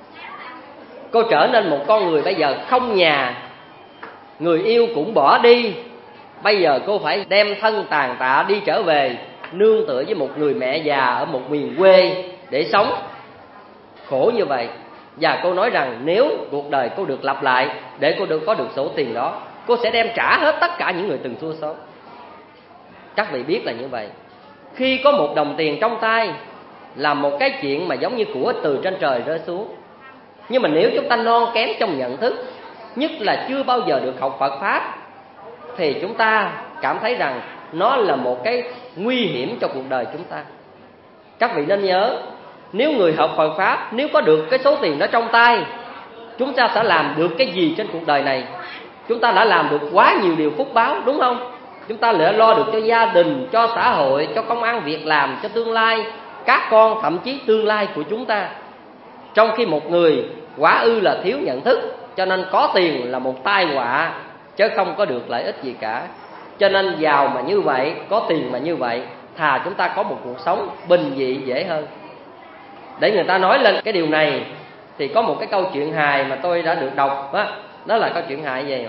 S3: cô trở nên một con người bây giờ không nhà. Người yêu cũng bỏ đi. Bây giờ cô phải đem thân tàn tạ đi trở về, nương tựa với một người mẹ già ở một miền quê để sống. Khổ như vậy. Và cô nói rằng nếu cuộc đời cô được lặp lại, để cô được có được số tiền đó, cô sẽ đem trả hết tất cả những người từng thua số. Các vị biết là như vậy. Khi có một đồng tiền trong tay là một cái chuyện mà giống như của từ trên trời rơi xuống. Nhưng mà nếu chúng ta non kém trong nhận thức, nhất là chưa bao giờ được học Phật Pháp, thì chúng ta cảm thấy rằng nó là một cái nguy hiểm cho cuộc đời chúng ta. Các vị nên nhớ, nếu người học Phật Pháp, nếu có được cái số tiền đó trong tay, chúng ta sẽ làm được cái gì trên cuộc đời này? Chúng ta đã làm được quá nhiều điều phúc báo, đúng không? Chúng ta đã lo được cho gia đình, cho xã hội, cho công ăn việc làm, cho tương lai các con, thậm chí tương lai của chúng ta. Trong khi một người quá ư là thiếu nhận thức, cho nên có tiền là một tai họa, chứ không có được lợi ích gì cả. Cho nên giàu mà như vậy, có tiền mà như vậy, thà chúng ta có một cuộc sống bình dị dễ hơn. Để người ta nói lên cái điều này thì có một cái câu chuyện hài mà tôi đã được đọc đó, đó là câu chuyện hài gì?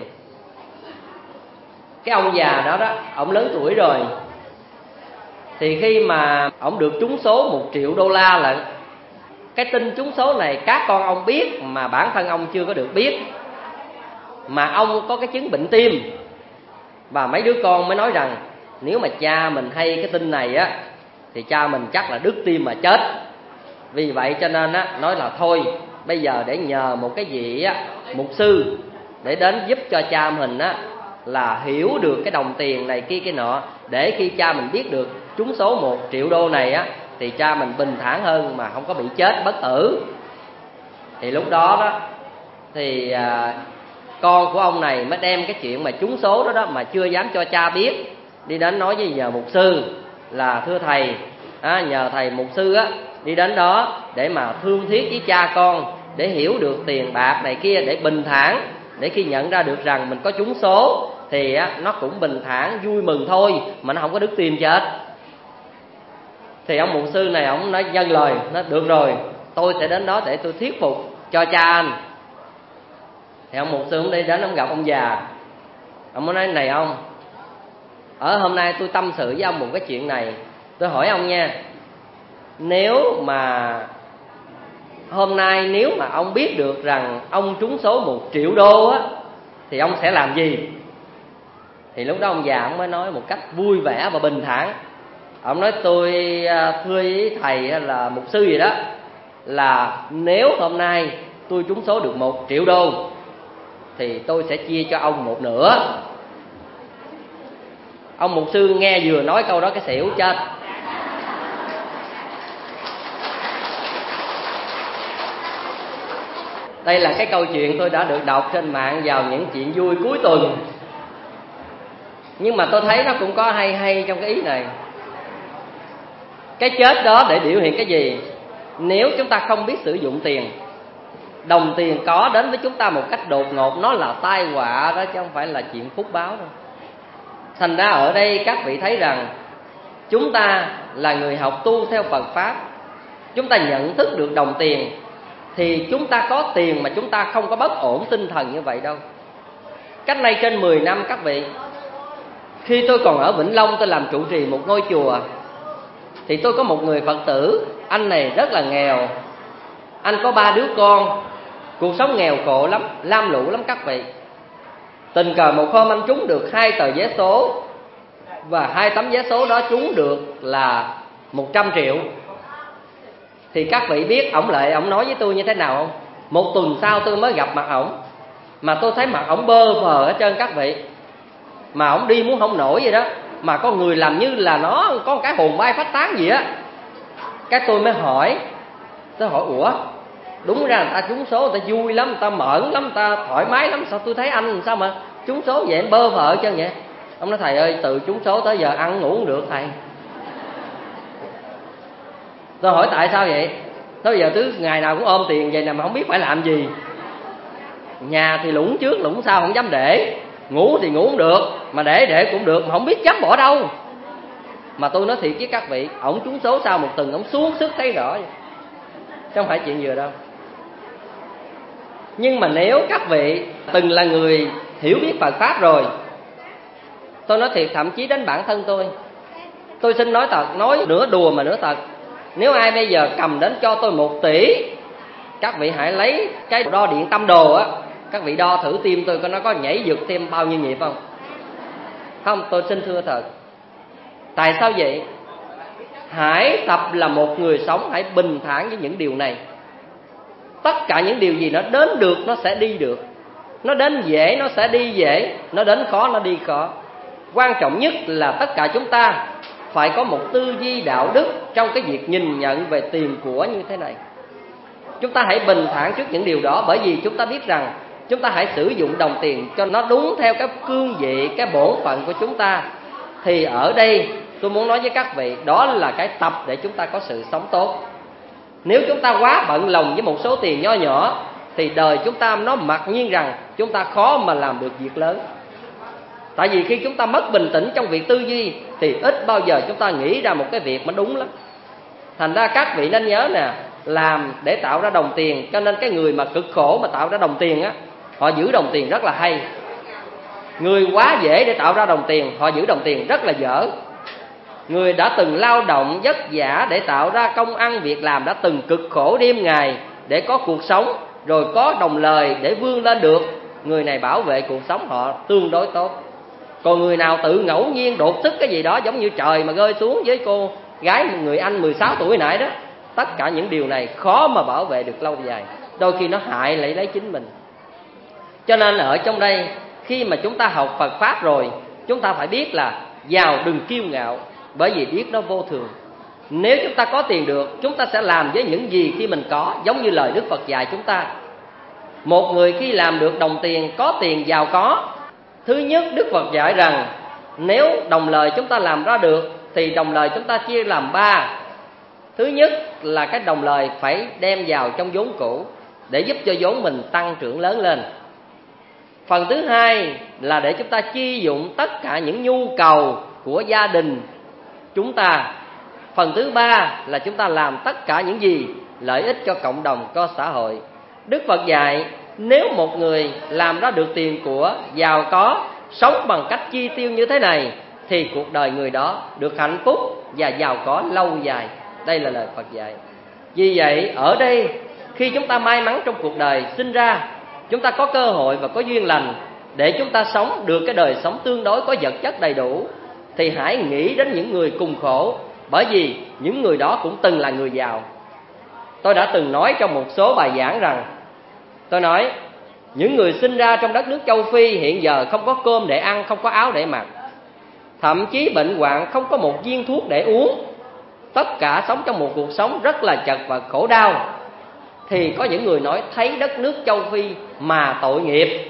S3: Cái ông già đó đó, ông lớn tuổi rồi, thì khi mà ông được trúng số một triệu đô la lận, cái tin trúng số này các con ông biết mà bản thân ông chưa có được biết. Mà ông có cái chứng bệnh tim, và mấy đứa con mới nói rằng nếu mà cha mình hay cái tin này á thì cha mình chắc là đứt tim mà chết. Vì vậy cho nên á, nói là thôi bây giờ để nhờ một cái vị á, mục sư để đến giúp cho cha mình á là hiểu được cái đồng tiền này kia cái nọ, để khi cha mình biết được trúng số một triệu đô này á thì cha mình bình thản hơn mà không có bị chết bất tử. Thì lúc đó đó thì à, con của ông này mới đem cái chuyện mà trúng số đó đó mà chưa dám cho cha biết, đi đến nói với nhờ mục sư là thưa thầy, à, nhờ thầy mục sư á đi đến đó để mà thương thiết với cha con, để hiểu được tiền bạc này kia, để bình thản, để khi nhận ra được rằng mình có trúng số thì á, nó cũng bình thản vui mừng thôi, mà nó không có đứt tim chết. Thì ông mục sư này ông nói dâng lời, nói được rồi, tôi sẽ đến đó để tôi thuyết phục cho cha anh. Thì ông mục sư ông đi đến ông gặp ông già, ông mới nói này ông, ở hôm nay tôi tâm sự với ông một cái chuyện này, tôi hỏi ông nha, nếu mà hôm nay nếu mà ông biết được rằng ông trúng số một triệu đô á thì ông sẽ làm gì? Thì lúc đó ông già ông mới nói một cách vui vẻ và bình thản. Ông nói tôi thưa với thầy là mục sư gì đó, là nếu hôm nay tôi trúng số được một triệu đô thì tôi sẽ chia cho ông một nửa. Ông mục sư nghe vừa nói câu đó cái xỉu chết. Đây là cái câu chuyện tôi đã được đọc trên mạng vào những chuyện vui cuối tuần. Nhưng mà tôi thấy nó cũng có hay hay trong cái ý này. Cái chết đó để biểu hiện cái gì? Nếu chúng ta không biết sử dụng tiền, đồng tiền có đến với chúng ta một cách đột ngột, nó là tai họa đó, chứ không phải là chuyện phúc báo đâu. Thành ra ở đây các vị thấy rằng chúng ta là người học tu theo Phật Pháp, chúng ta nhận thức được đồng tiền, thì chúng ta có tiền mà chúng ta không có bất ổn tinh thần như vậy đâu. Cách nay trên mười năm các vị, khi tôi còn ở Vĩnh Long, tôi làm trụ trì một ngôi chùa, thì tôi có một người Phật tử, anh này rất là nghèo. Anh có ba đứa con, cuộc sống nghèo khổ lắm, lam lũ lắm các vị. Tình cờ một hôm anh trúng được hai tờ vé số, và hai tấm vé số đó trúng được là một trăm triệu. Thì các vị biết ổng lại ổng nói với tôi như thế nào không? Một tuần sau tôi mới gặp mặt ổng, mà tôi thấy mặt ổng bơ phờ hết trơn các vị. Mà ổng đi muốn không nổi vậy đó, mà có người làm như là nó có một cái hồn bay phách tán gì á. Cái tôi mới hỏi, tôi hỏi ủa, đúng ra người ta trúng số người ta vui lắm, người ta mởn lắm, người ta thoải mái lắm, sao tôi thấy anh sao mà trúng số vậy, anh bơ phờ hết trơn vậy? Ông nói thầy ơi, từ trúng số tới giờ ăn ngủ không được thầy. Tôi hỏi tại sao vậy? Tới giờ cứ ngày nào cũng ôm tiền vậy nè mà không biết phải làm gì. Nhà thì lũng trước lũng sau không dám để, ngủ thì ngủ không được, mà để để cũng được mà không biết dám bỏ đâu. Mà tôi nói thiệt với các vị, ổng trúng số sau một tuần ổng xuống sức thấy rõ vậy, chứ không phải chuyện vừa đâu. Nhưng mà nếu các vị từng là người hiểu biết Phật Pháp rồi, tôi nói thiệt, thậm chí đến bản thân tôi, tôi xin nói thật, nói nửa đùa mà nửa thật, nếu ai bây giờ cầm đến cho tôi một tỷ, các vị hãy lấy cái đo điện tâm đồ á, các vị đo thử tim tôi coi nó có nhảy vượt thêm bao nhiêu nhịp không. Không, tôi xin thưa thật. Tại sao vậy? Hãy tập là một người sống, hãy bình thản với những điều này. Tất cả những điều gì nó đến được nó sẽ đi được, nó đến dễ nó sẽ đi dễ, nó đến khó nó đi khó. Quan trọng nhất là tất cả chúng ta phải có một tư duy đạo đức trong cái việc nhìn nhận về tiền của như thế này. Chúng ta hãy bình thản trước những điều đó, bởi vì chúng ta biết rằng chúng ta hãy sử dụng đồng tiền cho nó đúng theo cái cương vị, cái bổn phận của chúng ta. Thì ở đây tôi muốn nói với các vị, đó là cái tập để chúng ta có sự sống tốt. Nếu chúng ta quá bận lòng với một số tiền nho nhỏ, thì đời chúng ta nó mặc nhiên rằng chúng ta khó mà làm được việc lớn. Tại vì khi chúng ta mất bình tĩnh trong việc tư duy, thì ít bao giờ chúng ta nghĩ ra một cái việc mà đúng lắm. Thành ra các vị nên nhớ nè, làm để tạo ra đồng tiền, cho nên cái người mà cực khổ mà tạo ra đồng tiền á, họ giữ đồng tiền rất là hay. Người quá dễ để tạo ra đồng tiền, họ giữ đồng tiền rất là dở. Người đã từng lao động vất vả để tạo ra công ăn việc làm, đã từng cực khổ đêm ngày để có cuộc sống, rồi có đồng lời để vươn lên được, người này bảo vệ cuộc sống họ tương đối tốt. Còn người nào tự ngẫu nhiên đột xuất cái gì đó, giống như trời mà rơi xuống với cô gái người anh mười sáu tuổi nãy đó, tất cả những điều này khó mà bảo vệ được lâu dài, đôi khi nó hại lại lấy chính mình. Cho nên ở trong đây, khi mà chúng ta học Phật Pháp rồi, chúng ta phải biết là giàu đừng kiêu ngạo, bởi vì biết nó vô thường. Nếu chúng ta có tiền được, chúng ta sẽ làm với những gì khi mình có, giống như lời Đức Phật dạy chúng ta. Một người khi làm được đồng tiền, có tiền giàu có, thứ nhất Đức Phật dạy rằng nếu đồng lời chúng ta làm ra được thì đồng lời chúng ta chia làm ba. Thứ nhất là cái đồng lời phải đem vào trong vốn cũ để giúp cho vốn mình tăng trưởng lớn lên. Phần thứ hai là để chúng ta chi dụng tất cả những nhu cầu của gia đình chúng ta. Phần thứ ba là chúng ta làm tất cả những gì lợi ích cho cộng đồng, cho xã hội. Đức Phật dạy nếu một người làm ra được tiền của, giàu có, sống bằng cách chi tiêu như thế này, thì cuộc đời người đó được hạnh phúc và giàu có lâu dài. Đây là lời Phật dạy. Vì vậy ở đây, khi chúng ta may mắn trong cuộc đời sinh ra, chúng ta có cơ hội và có duyên lành để chúng ta sống được cái đời sống tương đối có vật chất đầy đủ, thì hãy nghĩ đến những người cùng khổ, bởi vì những người đó cũng từng là người giàu. Tôi đã từng nói trong một số bài giảng rằng, tôi nói những người sinh ra trong đất nước châu Phi hiện giờ không có cơm để ăn, không có áo để mặc, thậm chí bệnh hoạn không có một viên thuốc để uống, tất cả sống trong một cuộc sống rất là chật vật khổ đau. Thì có những người nói thấy đất nước châu Phi mà tội nghiệp.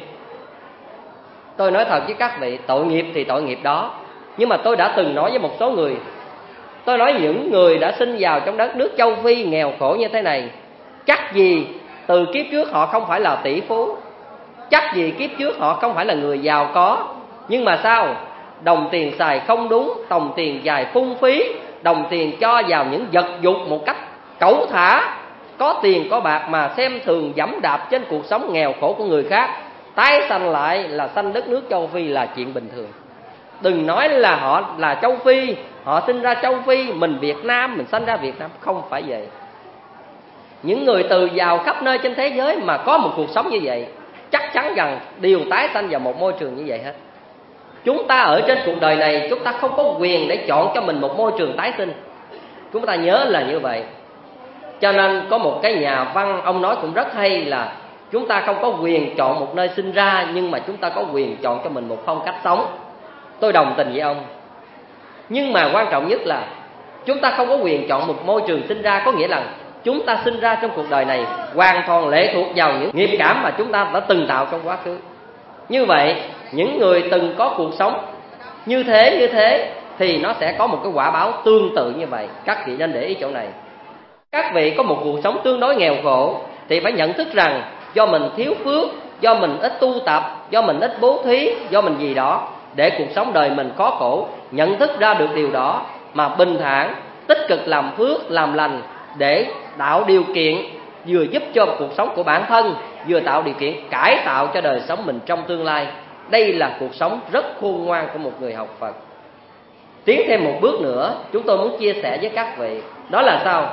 S3: Tôi nói thật với các vị, tội nghiệp thì tội nghiệp đó, nhưng mà tôi đã từng nói với một số người, Tôi nói những người đã sinh vào trong đất nước châu Phi nghèo khổ như thế này, chắc gì từ kiếp trước họ không phải là tỷ phú, chắc gì kiếp trước họ không phải là người giàu có. Nhưng mà sao? Đồng tiền xài không đúng, đồng tiền dài phung phí, đồng tiền cho vào những vật dục một cách cẩu thả, có tiền có bạc mà xem thường dẫm đạp trên cuộc sống nghèo khổ của người khác. Tái sanh lại là sanh đất nước châu Phi là chuyện bình thường. Đừng nói là họ là châu Phi, họ sinh ra châu Phi, mình Việt Nam, mình sinh ra Việt Nam. Không phải vậy. Những người từ giàu khắp nơi trên thế giới mà có một cuộc sống như vậy, chắc chắn rằng đều tái sanh vào một môi trường như vậy hết. Chúng ta ở trên cuộc đời này, chúng ta không có quyền để chọn cho mình một môi trường tái sinh. Chúng ta nhớ là như vậy. Cho nên có một cái nhà văn, ông nói cũng rất hay là chúng ta không có quyền chọn một nơi sinh ra, nhưng mà chúng ta có quyền chọn cho mình một phong cách sống. Tôi đồng tình với ông. Nhưng mà quan trọng nhất là chúng ta không có quyền chọn một môi trường sinh ra. Có nghĩa là chúng ta sinh ra trong cuộc đời này hoàn toàn lệ thuộc vào những nghiệp cảm mà chúng ta đã từng tạo trong quá khứ. Như vậy, những người từng có cuộc sống như thế như thế thì nó sẽ có một cái quả báo tương tự như vậy. Các vị nên để ý chỗ này. Các vị có một cuộc sống tương đối nghèo khổ thì phải nhận thức rằng do mình thiếu phước, do mình ít tu tập, do mình ít bố thí, do mình gì đó để cuộc sống đời mình khó khổ. Nhận thức ra được điều đó mà bình thản, tích cực làm phước, làm lành để tạo điều kiện vừa giúp cho cuộc sống của bản thân, vừa tạo điều kiện cải tạo cho đời sống mình trong tương lai. Đây là cuộc sống rất khôn ngoan của một người học Phật. Tiến thêm một bước nữa, chúng tôi muốn chia sẻ với các vị. Đó là sao?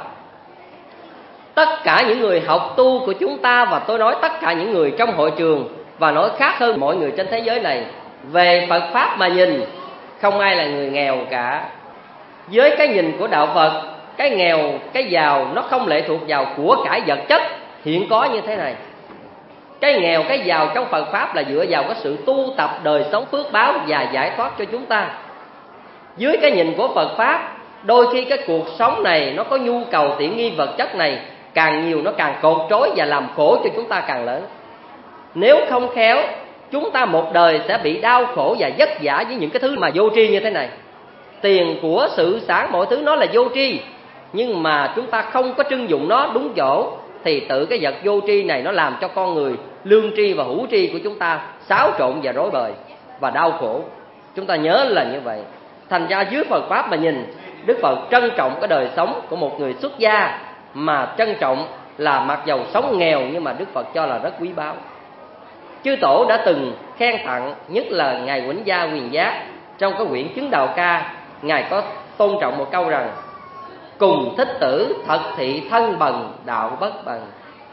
S3: Tất cả những người học tu của chúng ta, và tôi nói tất cả những người trong hội trường, và nói khác hơn mọi người trên thế giới này, về Phật Pháp mà nhìn, không ai là người nghèo cả. Với cái nhìn của Đạo Phật, cái nghèo, cái giàu nó không lệ thuộc vào của cải vật chất hiện có như thế này. Cái nghèo, cái giàu trong Phật Pháp là dựa vào cái sự tu tập đời sống phước báo và giải thoát cho chúng ta. Dưới cái nhìn của Phật Pháp, đôi khi cái cuộc sống này nó có nhu cầu tiện nghi vật chất này càng nhiều, nó càng cột trói và làm khổ cho chúng ta càng lớn. Nếu không khéo, chúng ta một đời sẽ bị đau khổ và vất vả với những cái thứ mà vô tri như thế này. Tiền của sự sản mọi thứ nó là vô tri, nhưng mà chúng ta không có trưng dụng nó đúng chỗ thì tự cái vật vô tri này nó làm cho con người lương tri và hữu tri của chúng ta xáo trộn và rối bời và đau khổ. Chúng ta nhớ là như vậy. Thành ra dưới Phật Pháp mà nhìn, Đức Phật trân trọng cái đời sống của một người xuất gia, mà trân trọng là mặc dầu sống nghèo nhưng mà Đức Phật cho là rất quý báu. Chư Tổ đã từng khen tặng, nhất là Ngài Vĩnh Gia Huyền Giác, trong cái quyển Chứng Đạo Ca, Ngài có tôn trọng một câu rằng: cùng thích tử thật thị thân bần, đạo bất bần.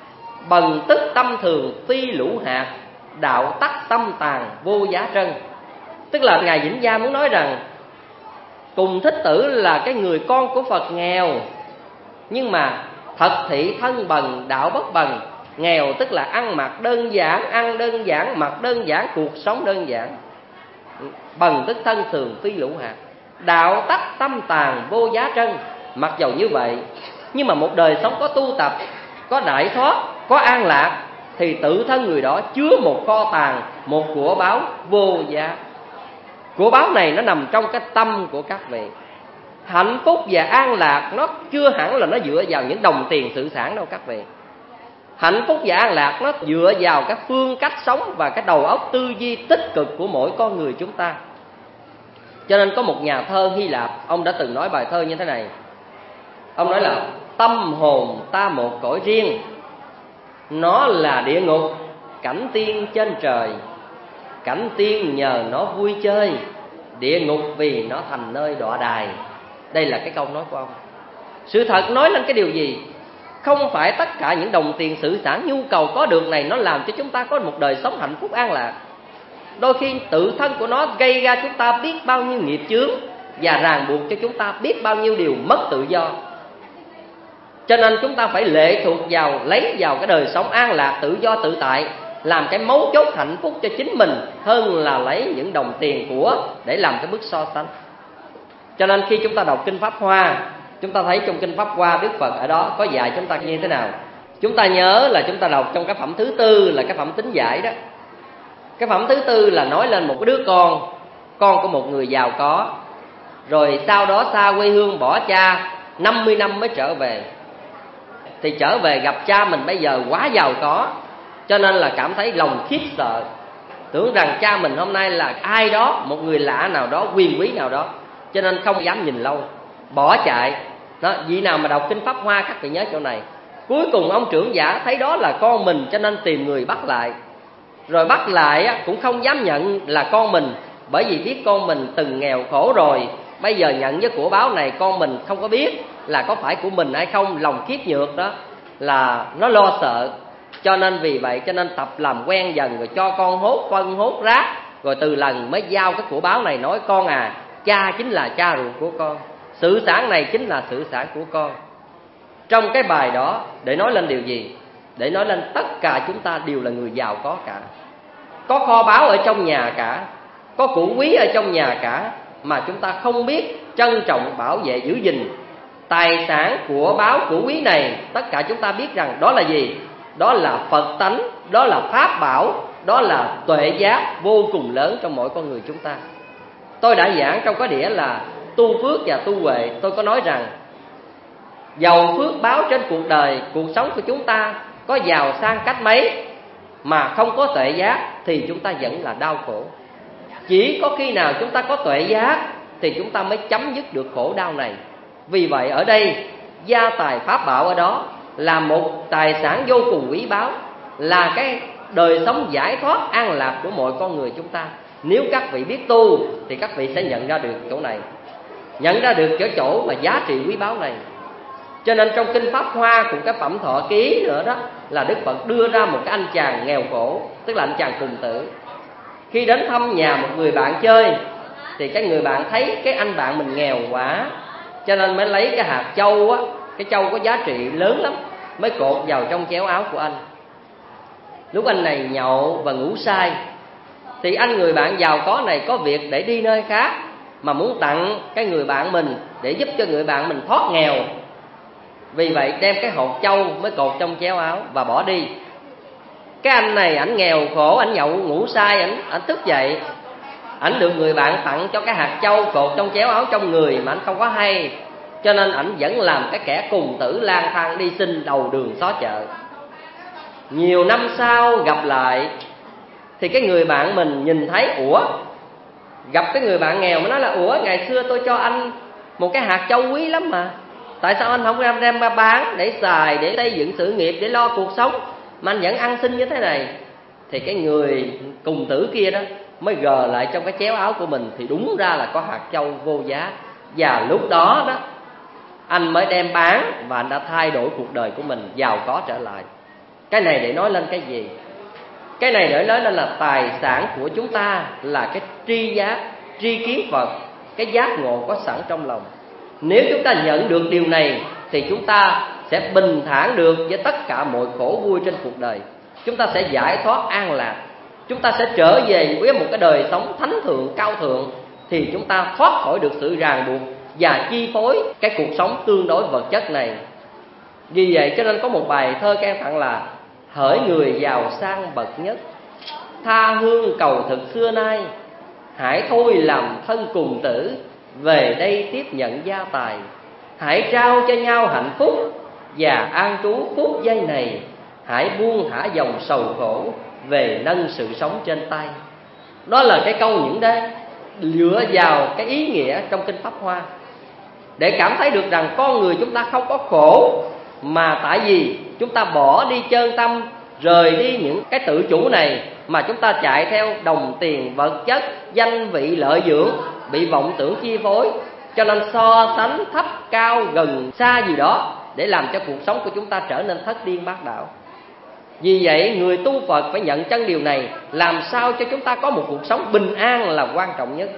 S3: Bần tức tâm thường phi lũ hạt, đạo tắc tâm tàn vô giá trân. Tức là Ngài Vĩnh Gia muốn nói rằng Cùng Thích Tử là cái người con của Phật nghèo, nhưng mà thật thị thân bần, đạo bất bần. Nghèo tức là ăn mặc đơn giản, ăn đơn giản, mặc đơn giản, cuộc sống đơn giản. Bần tức thân thường phi lũ hạt, đạo tắc tâm tàn vô giá trân. Mặc dầu như vậy, nhưng mà một đời sống có tu tập, có đại thoát, có an lạc, thì tự thân người đó chứa một kho tàng, một của báo vô giá. Của báo này nó nằm trong cái tâm của các vị. Hạnh phúc và an lạc nó chưa hẳn là nó dựa vào những đồng tiền sự sản đâu các vị. Hạnh phúc và an lạc nó dựa vào cái phương cách sống và cái đầu óc tư duy tích cực của mỗi con người chúng ta. Cho nên có một nhà thơ Hy Lạp, ông đã từng nói bài thơ như thế này. Ông nói là: tâm hồn ta một cõi riêng, nó là địa ngục, cảnh tiên trên trời. Cảnh tiên nhờ nó vui chơi, địa ngục vì nó thành nơi đọa đài. Đây là cái câu nói của ông. Sự thật nói lên cái điều gì? Không phải tất cả những đồng tiền sự sản nhu cầu có được này nó làm cho chúng ta có một đời sống hạnh phúc an lạc. Đôi khi tự thân của nó gây ra chúng ta biết bao nhiêu nghiệp chướng và ràng buộc cho chúng ta biết bao nhiêu điều mất tự do. Cho nên chúng ta phải lệ thuộc vào, lấy vào cái đời sống an lạc, tự do, tự tại, làm cái mấu chốt hạnh phúc cho chính mình, hơn là lấy những đồng tiền của để làm cái bước so sánh. Cho nên khi chúng ta đọc Kinh Pháp Hoa, chúng ta thấy trong Kinh Pháp Hoa Đức Phật ở đó có dạy chúng ta như thế nào. Chúng ta nhớ là chúng ta đọc trong cái phẩm thứ tư là cái phẩm tính giải đó. Cái phẩm thứ tư là nói lên một cái đứa con, con của một người giàu có. rồi sau đó xa quê hương bỏ cha năm mươi năm mới trở về. Thì trở về gặp cha mình bây giờ quá giàu có, cho nên là cảm thấy lòng khiếp sợ, tưởng rằng cha mình hôm nay là ai đó, một người lạ nào đó, quyền quý nào đó, cho nên không dám nhìn lâu, bỏ chạy. Đó, vị nào mà đọc kinh Pháp Hoa các vị nhớ chỗ này. Cuối cùng ông trưởng giả thấy đó là con mình, cho nên tìm người bắt lại. Rồi bắt lại cũng không dám nhận là con mình, bởi vì biết con mình từng nghèo khổ rồi. Bây giờ nhận với của báo này con mình không có biết là có phải của mình hay không, lòng kiết nhược đó là nó lo sợ. Cho nên vì vậy cho nên tập làm quen dần, rồi cho con hốt phân hốt rác, rồi từ lần mới giao cái của báo này, nói con à, cha chính là cha ruột của con, sự sản này chính là sự sản của con. Trong cái bài đó để nói lên điều gì? Để nói lên tất cả chúng ta đều là người giàu có cả, có kho báu ở trong nhà cả, có của quý ở trong nhà cả, mà chúng ta không biết trân trọng, bảo vệ, giữ gìn tài sản của báu của quý này. Tất cả chúng ta biết rằng đó là gì? Đó là Phật tánh, đó là pháp bảo, đó là tuệ giác vô cùng lớn trong mỗi con người chúng ta. Tôi đã giảng trong cái đĩa là tu phước và tu huệ. Tôi có nói rằng giàu phước báo trên cuộc đời, cuộc sống của chúng ta có giàu sang cách mấy mà không có tuệ giác thì chúng ta vẫn là đau khổ. Chỉ có khi nào chúng ta có tuệ giác thì chúng ta mới chấm dứt được khổ đau này. Vì vậy ở đây gia tài pháp bảo ở đó là một tài sản vô cùng quý báu, là cái đời sống giải thoát an lạc của mọi con người chúng ta. Nếu các vị biết tu thì các vị sẽ nhận ra được chỗ này, nhận ra được cái chỗ mà giá trị quý báu này. Cho nên trong kinh Pháp Hoa cùng cái Phẩm Thọ Ký nữa đó, là Đức Phật đưa ra một cái anh chàng nghèo khổ, tức là anh chàng cùng tử. Khi đến thăm nhà một người bạn chơi thì cái người bạn thấy cái anh bạn mình nghèo quá, cho nên mới lấy cái hạt châu á, cái châu có giá trị lớn lắm, mới cột vào trong chéo áo của anh. Lúc anh này nhậu và ngủ say thì anh người bạn giàu có này có việc để đi nơi khác, mà muốn tặng cái người bạn mình để giúp cho người bạn mình thoát nghèo. Vì vậy đem cái hột châu mới cột trong chéo áo và bỏ đi. Cái anh này ảnh nghèo khổ, ảnh nhậu ngủ say, ảnh ảnh thức dậy, ảnh được người bạn tặng cho cái hạt châu cột trong chéo áo trong người mà ảnh không có hay, cho nên ảnh vẫn làm cái kẻ cùng tử lang thang đi xin đầu đường xó chợ. Nhiều năm sau gặp lại thì cái người bạn mình nhìn thấy, ủa, gặp cái người bạn nghèo mới nói là ủa, ngày xưa tôi cho anh một cái hạt châu quý lắm mà, tại sao anh không đem đem ra bán để xài, để xây dựng sự nghiệp, để lo cuộc sống, mà anh vẫn ăn xin như thế này? Thì cái người cùng tử kia đó mới gờ lại trong cái chéo áo của mình thì đúng ra là có hạt châu vô giá. Và lúc đó đó anh mới đem bán và anh đã thay đổi cuộc đời của mình, giàu có trở lại. Cái này để nói lên cái gì? Cái này để nói lên là tài sản của chúng ta là cái tri giác, tri kiến Phật, cái giác ngộ có sẵn trong lòng. Nếu chúng ta nhận được điều này thì chúng ta sẽ bình thản được với tất cả mọi khổ vui trên cuộc đời. Chúng ta sẽ giải thoát an lạc, chúng ta sẽ trở về với một cái đời sống thánh thượng cao thượng, thì chúng ta thoát khỏi được sự ràng buộc và chi phối cái cuộc sống tương đối vật chất này. Vì vậy cho nên có một bài thơ can tặng là: hỡi người giàu sang bậc nhất, tha hương cầu thực xưa nay, hãy thôi làm thân cùng tử, về đây tiếp nhận gia tài. Hãy trao cho nhau hạnh phúc và an trú phút giây này, hãy buông thả dòng sầu khổ, về nâng sự sống trên tay. Đó là cái câu những đây dựa vào cái ý nghĩa trong kinh Pháp Hoa, để cảm thấy được rằng con người chúng ta không có khổ, mà tại vì chúng ta bỏ đi chân tâm, rời đi những cái tự chủ này, mà chúng ta chạy theo đồng tiền, vật chất, danh vị, lợi dưỡng, bị vọng tưởng chi phối, cho nên so sánh thấp cao gần xa gì đó để làm cho cuộc sống của chúng ta trở nên thất điên bát đảo. Vì vậy người tu Phật phải nhận chân điều này, làm sao cho chúng ta có một cuộc sống bình an là quan trọng nhất.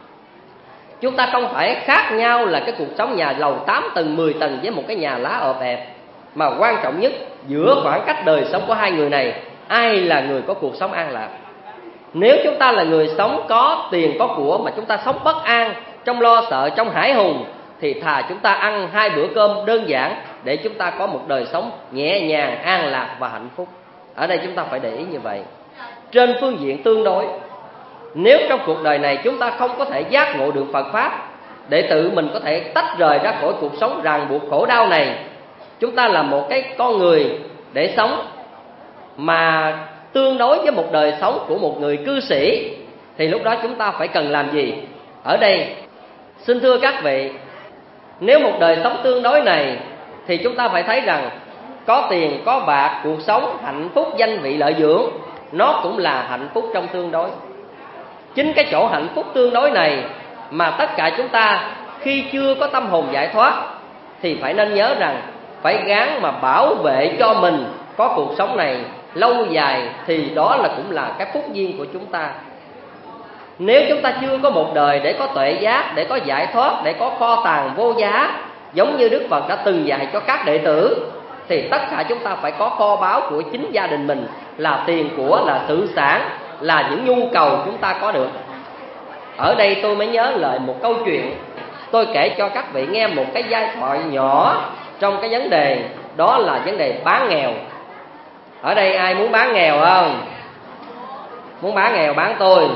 S3: Chúng ta không phải khác nhau là cái cuộc sống nhà lầu tám tầng, mười tầng với một cái nhà lá ọp ẹp, mà quan trọng nhất giữa khoảng cách đời sống của hai người này, ai là người có cuộc sống an lạc. Nếu chúng ta là người sống có tiền có của mà chúng ta sống bất an, trong lo sợ, trong hải hùng, thì thà chúng ta ăn hai bữa cơm đơn giản để chúng ta có một đời sống nhẹ nhàng, an lạc và hạnh phúc. Ở đây chúng ta phải để ý như vậy. Trên phương diện tương đối, nếu trong cuộc đời này chúng ta không có thể giác ngộ được Phật Pháp, để tự mình có thể tách rời ra khỏi cuộc sống ràng buộc khổ đau này. Chúng ta là một cái con người để sống mà tương đối với một đời sống của một người cư sĩ, thì lúc đó chúng ta phải cần làm gì? Ở đây xin thưa các vị, nếu một đời sống tương đối này thì chúng ta phải thấy rằng có tiền, có bạc, cuộc sống, hạnh phúc, danh vị, lợi dưỡng, nó cũng là hạnh phúc trong tương đối. Chính cái chỗ hạnh phúc tương đối này mà tất cả chúng ta khi chưa có tâm hồn giải thoát thì phải nên nhớ rằng phải gắng mà bảo vệ cho mình có cuộc sống này lâu dài, thì đó là cũng là cái phúc duyên của chúng ta. Nếu chúng ta chưa có một đời để có tuệ giác, để có giải thoát, để có kho tàng vô giá, giống như Đức Phật đã từng dạy cho các đệ tử, thì tất cả chúng ta phải có kho báu của chính gia đình mình, là tiền của, là sự sản, là những nhu cầu chúng ta có được. Ở đây tôi mới nhớ lại một câu chuyện, tôi kể cho các vị nghe một cái giai thoại nhỏ trong cái vấn đề, đó là vấn đề bán nghèo. Ở đây ai muốn bán nghèo không? Muốn bán nghèo bán tôi.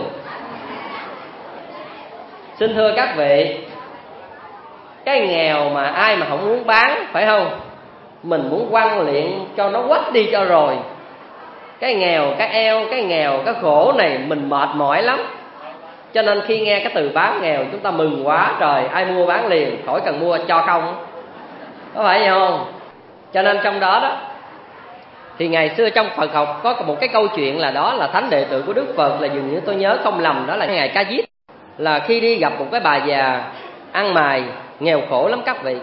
S3: Xin thưa các vị, cái nghèo mà ai mà không muốn bán, phải không? Mình muốn quăng luyện cho nó quách đi cho rồi. Cái nghèo, cái eo, cái nghèo, cái khổ này mình mệt mỏi lắm. Cho nên khi nghe cái từ bán nghèo chúng ta mừng quá trời, ai mua bán liền, khỏi cần mua, cho không. Có phải vậy không? Cho nên trong đó đó thì ngày xưa trong Phật học có một cái câu chuyện là đó là thánh đệ tử của Đức Phật, là dường như tôi nhớ không lầm, đó là ngài Ca Diếp. Là khi đi gặp một cái bà già ăn mày nghèo khổ lắm các vị.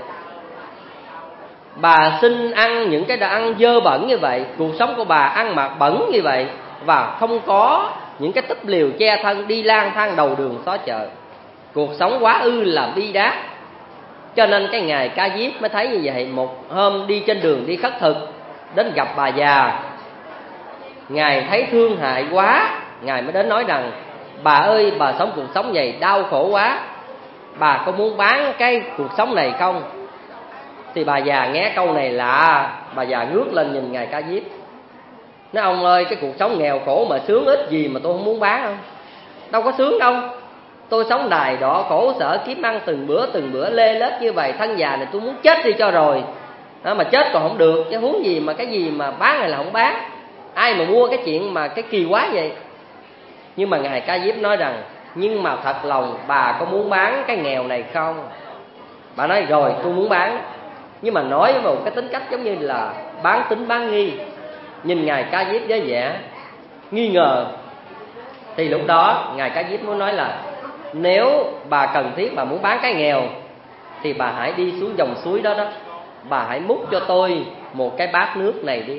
S3: Bà xin ăn những cái đồ ăn dơ bẩn như vậy, cuộc sống của bà ăn mặc bẩn như vậy, và không có những cái túp liều che thân, đi lang thang đầu đường xó chợ, cuộc sống quá ư là bi đát. Cho nên cái ngài Ca Diếp mới thấy như vậy. Một hôm đi trên đường đi khất thực, đến gặp bà già, ngài thấy thương hại quá, ngài mới đến nói rằng: bà ơi, bà sống cuộc sống vậy đau khổ quá, bà có muốn bán cái cuộc sống này không? Thì bà già nghe câu này lạ, bà già ngước lên nhìn ngài Ca Diếp, nói: ông ơi, cái cuộc sống nghèo khổ mà sướng ít gì mà tôi không muốn bán không? Đâu có sướng đâu. Tôi sống đài đọa khổ sở kiếm ăn từng bữa từng bữa lê lết như vậy, thân già này tôi muốn chết đi cho rồi. Đó, mà chết còn không được, chứ huống gì mà cái gì mà bán hay là không bán. Ai mà mua cái chuyện mà cái kỳ quá vậy? Nhưng mà ngài Ca Diếp nói rằng: nhưng mà thật lòng bà có muốn bán cái nghèo này không? Bà nói: rồi, tôi muốn bán. Nhưng mà nói với một cái tính cách giống như là bán tính bán nghi. Nhìn ngài Ca Diếp với vẻ nghi ngờ. Thì lúc đó ngài Ca Diếp muốn nói là: nếu bà cần thiết bà muốn bán cái nghèo thì bà hãy đi xuống dòng suối đó đó, bà hãy múc cho tôi một cái bát nước này đi.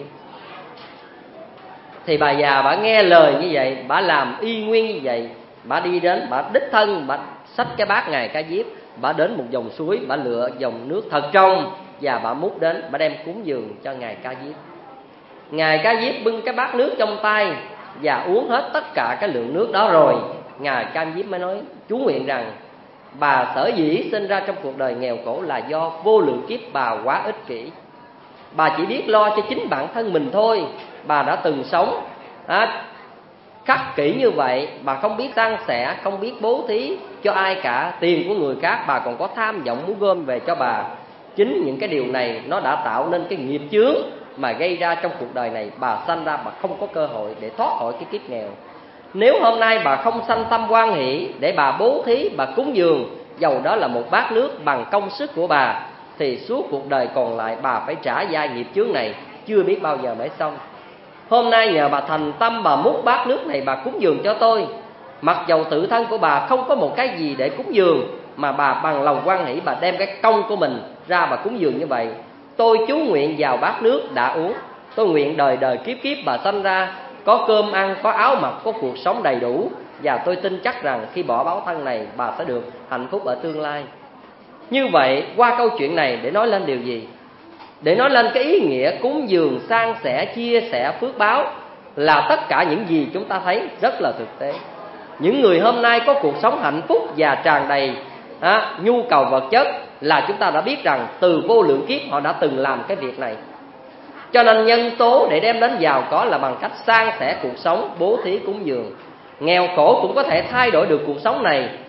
S3: Thì bà già bà nghe lời như vậy, bà làm y nguyên như vậy. Bà đi đến, bà đích thân, bà xách cái bát ngài Ca Diếp, bà đến một dòng suối, bà lựa dòng nước thật trong, và bà múc đến, bà đem cúng dường cho ngài Ca Diếp. Ngài Ca Diếp bưng cái bát nước trong tay và uống hết tất cả cái lượng nước đó rồi, ngài Ca Diếp mới nói chú nguyện rằng: bà sở dĩ sinh ra trong cuộc đời nghèo khổ là do vô lượng kiếp bà quá ích kỷ. Bà chỉ biết lo cho chính bản thân mình thôi. Bà đã từng sống à, khắc kỷ như vậy, bà không biết san sẻ, không biết bố thí cho ai cả. Tiền của người khác bà còn có tham vọng muốn gom về cho bà. Chính những cái điều này nó đã tạo nên cái nghiệp chướng mà gây ra trong cuộc đời này bà sanh ra bà không có cơ hội để thoát khỏi cái kiếp nghèo. Nếu hôm nay bà không sanh tâm hoan hỷ để bà bố thí, bà cúng dường, dầu đó là một bát nước bằng công sức của bà, thì suốt cuộc đời còn lại bà phải trả gia nghiệp chướng này chưa biết bao giờ mới xong. Hôm nay nhờ bà thành tâm bà múc bát nước này bà cúng dường cho tôi, mặc dầu tự thân của bà không có một cái gì để cúng dường, mà bà bằng lòng hoan hỷ bà đem cái công của mình ra bà cúng dường như vậy. Tôi chú nguyện vào bát nước đã uống, tôi nguyện đời đời kiếp kiếp bà sanh ra có cơm ăn, có áo mặc, có cuộc sống đầy đủ. Và tôi tin chắc rằng khi bỏ báo thân này bà sẽ được hạnh phúc ở tương lai. Như vậy qua câu chuyện này để nói lên điều gì? Để nói lên cái ý nghĩa cúng dường, san sẻ, chia sẻ phước báo là tất cả những gì chúng ta thấy rất là thực tế. Những người hôm nay có cuộc sống hạnh phúc và tràn đầy à, nhu cầu vật chất là chúng ta đã biết rằng từ vô lượng kiếp họ đã từng làm cái việc này. Cho nên nhân tố để đem đến giàu có là bằng cách san sẻ cuộc sống, bố thí cúng dường. Nghèo khổ cũng có thể thay đổi được cuộc sống này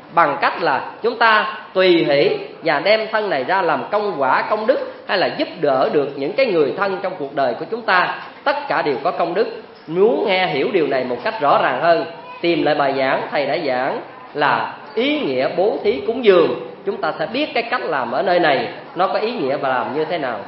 S3: bằng cách là chúng ta tùy hỷ và đem thân này ra làm công quả công đức, hay là giúp đỡ được những cái người thân trong cuộc đời của chúng ta, tất cả đều có công đức. Muốn nghe hiểu điều này một cách rõ ràng hơn, tìm lại bài giảng thầy đã giảng là ý nghĩa bố thí cúng dường, chúng ta sẽ biết cái cách làm ở nơi này nó có ý nghĩa và làm như thế nào.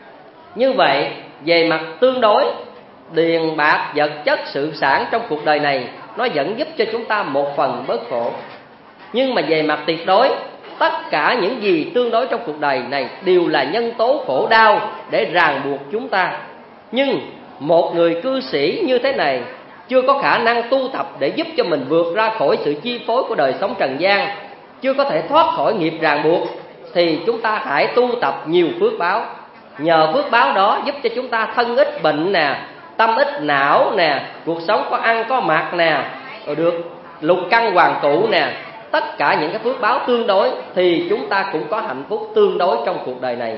S3: Như vậy, về mặt tương đối, tiền bạc vật chất sự sản trong cuộc đời này nó vẫn giúp cho chúng ta một phần bớt khổ. Nhưng mà về mặt tuyệt đối, tất cả những gì tương đối trong cuộc đời này đều là nhân tố khổ đau để ràng buộc chúng ta. Nhưng một người cư sĩ như thế này chưa có khả năng tu tập để giúp cho mình vượt ra khỏi sự chi phối của đời sống trần gian, chưa có thể thoát khỏi nghiệp ràng buộc, thì chúng ta hãy tu tập nhiều phước báo. Nhờ phước báo đó giúp cho chúng ta thân ít bệnh nè, tâm ít não nè, cuộc sống có ăn có mặc nè, rồi được lục căn hoàn tụ nè. Tất cả những cái phước báo tương đối thì chúng ta cũng có hạnh phúc tương đối trong cuộc đời này.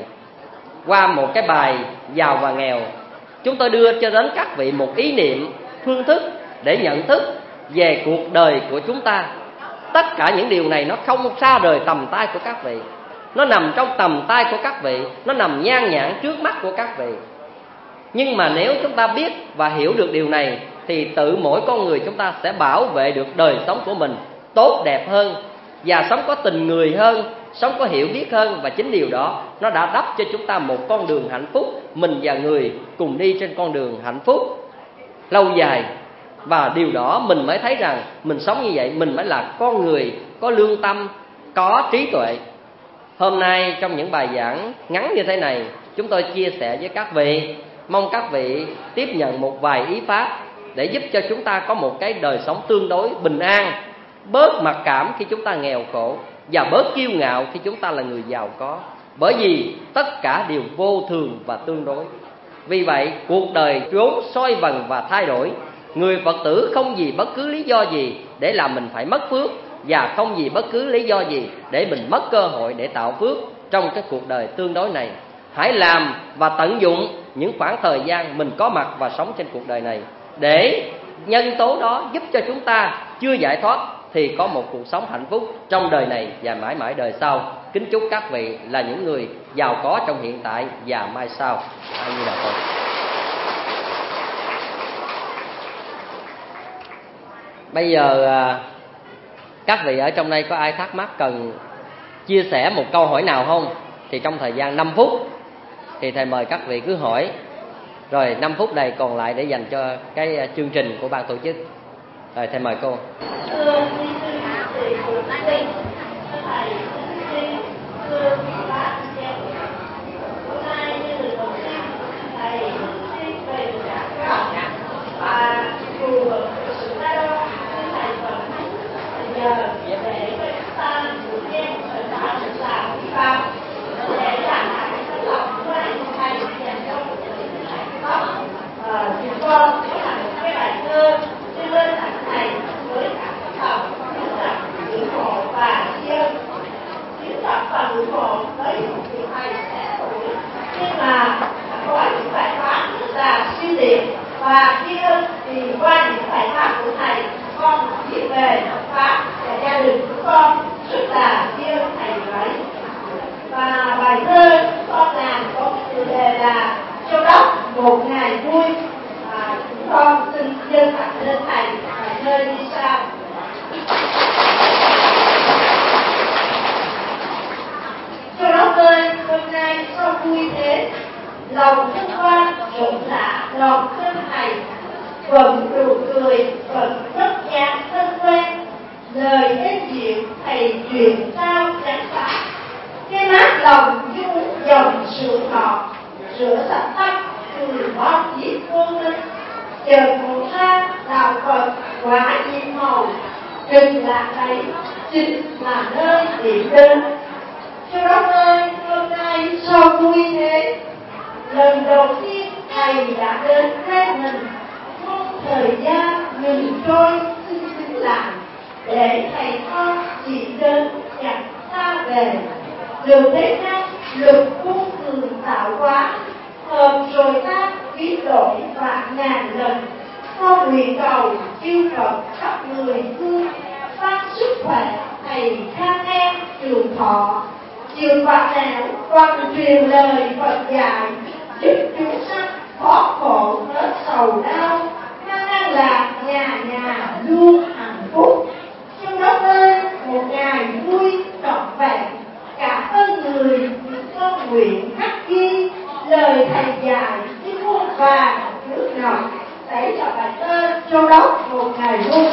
S3: Qua một cái bài giàu và nghèo, chúng tôi đưa cho đến các vị một ý niệm, phương thức để nhận thức về cuộc đời của chúng ta. Tất cả những điều này nó không xa rời tầm tay của các vị, nó nằm trong tầm tay của các vị, nó nằm nhan nhản trước mắt của các vị. Nhưng mà nếu chúng ta biết và hiểu được điều này thì tự mỗi con người chúng ta sẽ bảo vệ được đời sống của mình tốt đẹp hơn, và sống có tình người hơn, sống có hiểu biết hơn. Và chính điều đó nó đã đắp cho chúng ta một con đường hạnh phúc, mình và người cùng đi trên con đường hạnh phúc lâu dài. Và điều đó mình mới thấy rằng mình sống như vậy, mình mới là con người có lương tâm, có trí tuệ. Hôm nay trong những bài giảng ngắn như thế này, chúng tôi chia sẻ với các vị, mong các vị tiếp nhận một vài ý pháp để giúp cho chúng ta có một cái đời sống tương đối bình an, bớt mặc cảm khi chúng ta nghèo khổ, và bớt kiêu ngạo khi chúng ta là người giàu có. Bởi vì tất cả đều vô thường và tương đối. Vì vậy cuộc đời vốn xoay vần và thay đổi. Người Phật tử không vì bất cứ lý do gì để làm mình phải mất phước, và không vì bất cứ lý do gì để mình mất cơ hội để tạo phước trong cái cuộc đời tương đối này. Hãy làm và tận dụng những khoảng thời gian mình có mặt và sống trên cuộc đời này, để nhân tố đó giúp cho chúng ta chưa giải thoát thì có một cuộc sống hạnh phúc trong đời này và mãi mãi đời sau. Kính chúc các vị là những người giàu có trong hiện tại và mai sau. A Di Đà Phật. Bây giờ các vị ở trong đây có ai thắc mắc cần chia sẻ một câu hỏi nào không? Thì trong thời gian năm phút thì thầy mời các vị cứ hỏi, rồi năm phút này còn lại để dành cho cái chương trình của ban tổ chức. Rồi thầy mời cô.
S2: Thưa quý sư, thầy của thầy, thầy xin thưa quý bạn xem, hôm nay như lời đầu tiên thầy xin về trả cáo và phù hợp với sự ta đo với thầy Phật nhờ để chúng ta được nghe sự đã được làm vi phạm để làm lại cái lòng của thầy dành cho một sự hạnh phúc. Chúng con sẽ là một cái bài thơ xin lên thẳng thầy với cả các học những tập ngưỡng mộ và tri ân. Những tập và ngưỡng mộ với một vị thầy sẽ tuổi, nhưng mà qua những bài pháp rất là suy điểm, và tri ân thì qua những bài pháp của thầy con biết về pháp và gia đình của con rất là tri ân thầy ấy. Và bài thơ con làm có cái chủ đề là Châu Đốc một ngày vui. À, chúng con xin dân tặng lên thầy bài thơ như sau. Châu Đốc ơi, hôm nay sao vui thế, lòng thân hoan rộn rã lòng thân thầy, vẫn nụ cười vẫn rất nhạt thân quen, lời êm dịu thầy truyền sao chẳng phải, cái mát lòng du dòng sữa ngọt, rửa sạch tâm từ bóp giết vô minh, chờ mùa xa đạo Phật quả nhiệm màu, rừng lạc ấy chính là nơi điểm đến. Châu Đốc ơi, hôm nay sao vui thế, lần đầu tiên thầy đã đến bên mình, mong thời gian ngừng trôi xin xin lại, để thầy con chỉ đến chẳng xa về. Đường thế gian lực vô thường tạo hóa, hợp rồi ta biến đổi vạn ngàn lần. Con nguyện cầu chư Phật khắp người thương, phát sức khỏe thầy khang em trường thọ, chiều Phật nào còn truyền lời Phật dạy, giúp chúng sanh thoát khổ hết sầu đau, mang an lạc nhà nhà luôn hạnh phúc. Trong đó ơi một ngày vui trọn vẹn, cảm ơn người những con nguyện khắc ghi lời thầy dạy như muôn vàng nước ngọt. Đấy là bài thơ Châu Đốc một ngày vui.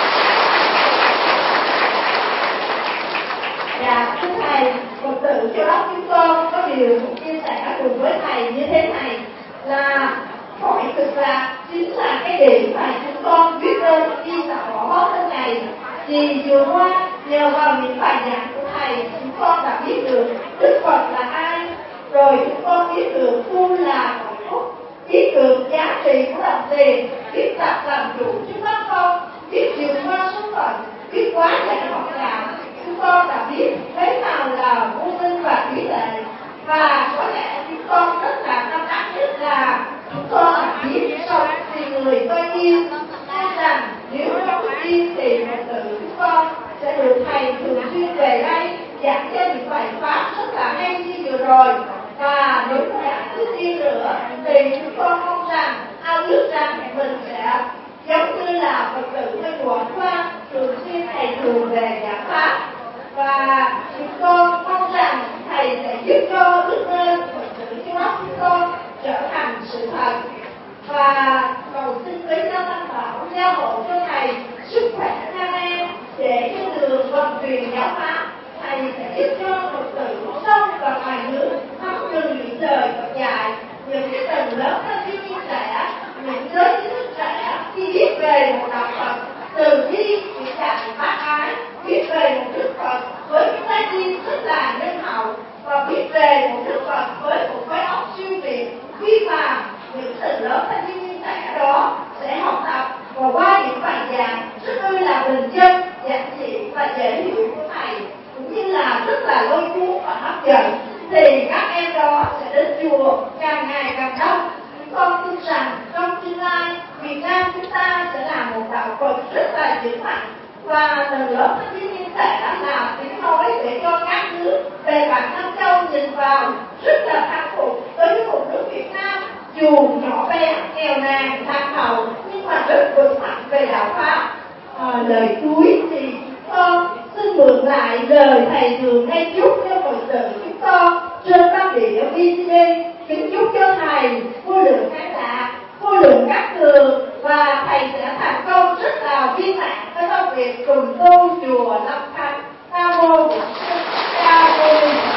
S2: Dạ thưa thầy, Phật tử Châu Đốc chúng con có điều muốn chia sẻ cùng với thầy như thế này là hỏi thực ra chính là cái điểm mà chúng con biết ơn khi xã bỏ hóa thân này. Vì vừa qua nhờ vào những bài giảng của thầy, chúng con đã biết được Đức Phật là ai, rồi chúng con biết được tu là hạnh phúc, biết được giá trị của đồng tiền, biết tập làm chủ trước mắt con, biết vượt qua số phận, biết quá giải học cảm. Chúng con đã biết thế nào là vô minh và trí tuệ, và có lẽ chúng con rất là tâm đắc nhất là chúng con đã biết sống vì người tôi yêu, nên rằng nếu không tin thì Phật tử chúng con sẽ được thầy thường xuyên về đây giảng cho những bài pháp rất là hay như vừa rồi. Và nếu đã cứ tin nữa thì chúng con mong rằng ao ước rằng mình sẽ giống như là Phật tử bên Quảng Quang thường xuyên thầy thường về giảng pháp, và chúng con mong rằng thầy sẽ giúp cho ước mơ Phật tử Châu Đốc chúng con trở thành sự thật. Và cầu xin với Cha Tam Bảo gia hộ cho thầy sức khỏe cho em để cho đường vận truyền giáo pháp. Thầy sẽ giúp cho Phật tử trong và ngoài nước thấm nhuần những lời Phật dạy, những cái tầng lớp thanh thiếu niên trẻ, những giới trí thức trẻ khi biết về một đạo Phật, từ khi bị dạy bác ái, biết về một Đức Phật với cái trái tim rất là nhân hậu, và biết về một Đức Phật với một cái óc siêu việt, khi mà những tầng lớp thanh thiếu niên trẻ đó sẽ học tập và qua những bài giảng rất là bình dân, giản dị và dễ hiểu của thầy, cũng như là rất là lôi cuốn và hấp dẫn, thì các em đó sẽ đến chùa càng ngày càng đông. Chúng con tin rằng trong tương lai Việt Nam chúng ta sẽ là một đạo Phật rất là vững mạnh, và tầng lớp thanh thiếu niên trẻ là tiếng nói để cho các nước về bản Nam Châu nhìn vào rất là thán phục với một nước Việt Nam dù nhỏ bé, nghèo nàn, lạc hậu nhưng mà rất vững mạnh về đạo pháp. À, lời cuối thì chúng con xin mượn lại lời thầy thường hay chúc cho Phật tử chúng con trên các địa vê tê đê, kính chúc cho thầy vô lượng khán giả, vô lượng các đường, và thầy sẽ thành công rất là viên mãn với công việc trùng tu chùa Lâm Khánh. Nam mô Bổn Sư Ca Mâu Ni Phật.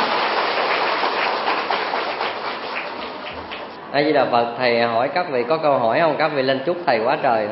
S3: A Di Đà Phật. Thầy hỏi các vị có câu hỏi không? Các vị lên chúc thầy quá trời.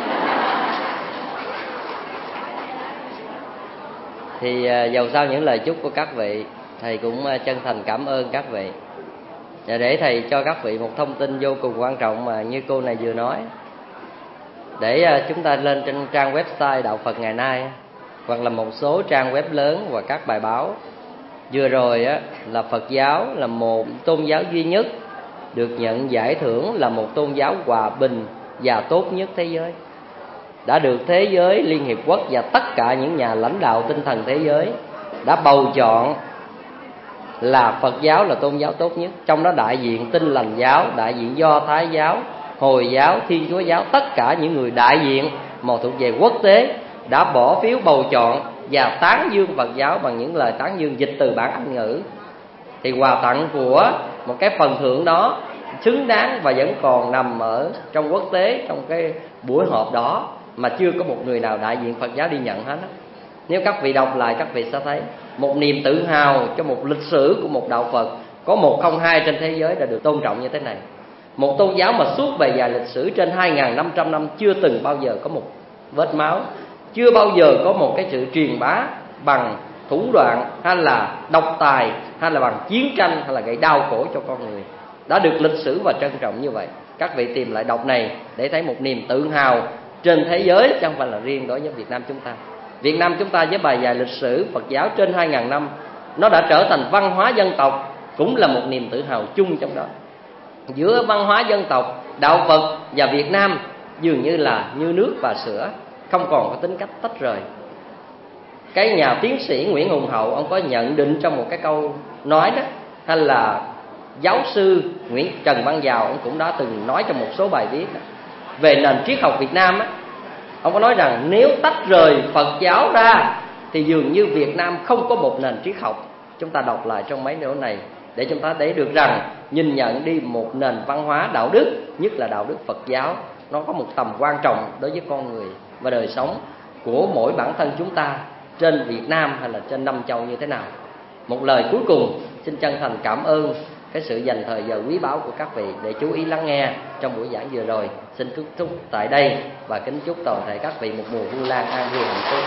S3: Thì dầu sao những lời chúc của các vị, thầy cũng chân thành cảm ơn các vị. Và để thầy cho các vị một thông tin vô cùng quan trọng mà như cô này vừa nói, để chúng ta lên trên trang website Đạo Phật ngày nay, hoặc là một số trang web lớn và các bài báo. Vừa rồi á, là Phật giáo là một tôn giáo duy nhất được nhận giải thưởng là một tôn giáo hòa bình và tốt nhất thế giới, đã được thế giới Liên Hiệp Quốc và tất cả những nhà lãnh đạo tinh thần thế giới đã bầu chọn là Phật giáo là tôn giáo tốt nhất. Trong đó đại diện Tin Lành giáo, đại diện Do Thái giáo, Hồi giáo, Thiên Chúa giáo, tất cả những người đại diện mà thuộc về quốc tế đã bỏ phiếu bầu chọn và tán dương Phật giáo bằng những lời tán dương dịch từ bản Anh ngữ. Thì quà tặng của một cái phần thưởng đó xứng đáng và vẫn còn nằm ở trong quốc tế, trong cái buổi họp đó mà chưa có một người nào đại diện Phật giáo đi nhận hết. Nếu các vị đọc lại, các vị sẽ thấy một niềm tự hào cho một lịch sử của một đạo Phật có một không hai trên thế giới đã được tôn trọng như thế này. Một tôn giáo mà suốt bề dài lịch sử trên hai nghìn năm trăm năm chưa từng bao giờ có một vết máu, chưa bao giờ có một cái sự truyền bá bằng thủ đoạn hay là độc tài hay là bằng chiến tranh hay là gây đau khổ cho con người, đã được lịch sử và trân trọng như vậy. Các vị tìm lại đọc này để thấy một niềm tự hào trên thế giới, chứ không phải là riêng đối với Việt Nam chúng ta. Việt Nam chúng ta với bề dài lịch sử Phật giáo trên hai nghìn năm, nó đã trở thành văn hóa dân tộc, cũng là một niềm tự hào chung trong đó. Giữa văn hóa dân tộc, đạo Phật và Việt Nam dường như là như nước và sữa, không còn có tính cách tách rời. cái nhà tiến sĩ Nguyễn Hùng Hậu ông có nhận định trong một cái câu nói đó, hay là giáo sư Nguyễn Trần Văn Dào ông cũng đã từng nói trong một số bài viết đó, về nền triết học Việt Nam á, ông có nói rằng nếu tách rời Phật giáo ra thì dường như Việt Nam không có một nền triết học. Chúng ta đọc lại trong mấy điều này để chúng ta thấy được rằng nhìn nhận đi một nền văn hóa đạo đức, nhất là đạo đức Phật giáo, nó có một tầm quan trọng đối với con người và đời sống của mỗi bản thân chúng ta trên Việt Nam hay là trên năm châu như thế nào. Một lời cuối cùng, xin chân thành cảm ơn cái sự dành thời giờ quý báu của các vị để chú ý lắng nghe trong buổi giảng vừa rồi. Xin kết thúc tại đây và kính chúc toàn thể các vị một mùa Vu Lan an vui hạnh phúc.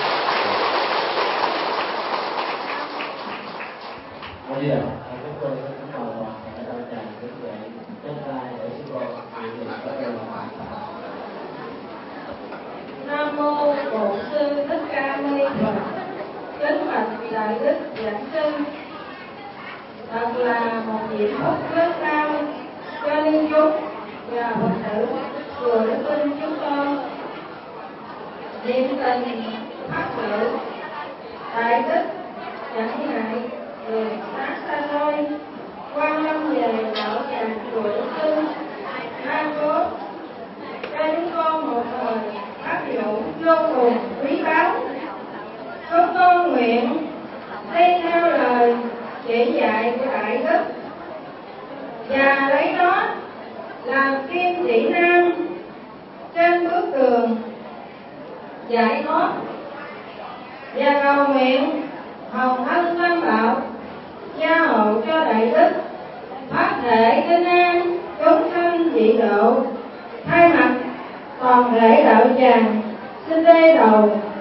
S2: Nam mô Bổn Sư Thích Ca Mâu Ni Phật. Kính bạch đại đức giảng sư, thật là một diễm phúc lớn lao cho liên chúng và Phật tử chùa Đức Vinh chúng con. Niệm tình phát sự đại đức chẳng ngại người sát xa xôi quan lâm về đạo tràng chùa Đức Vinh An Cốt cho chúng con một lời áp dụng vô cùng quý báu. Chúng con nguyện đi theo lời chỉ dạy của đại đức và lấy đó làm kim chỉ nam trên bước đường giải thoát, và cầu nguyện hồng ân tam bảo gia hộ cho đại đức phát thể kinh an chúng sanh dị độ. Thay mặt toàn thể đạo tràng xin đê đầu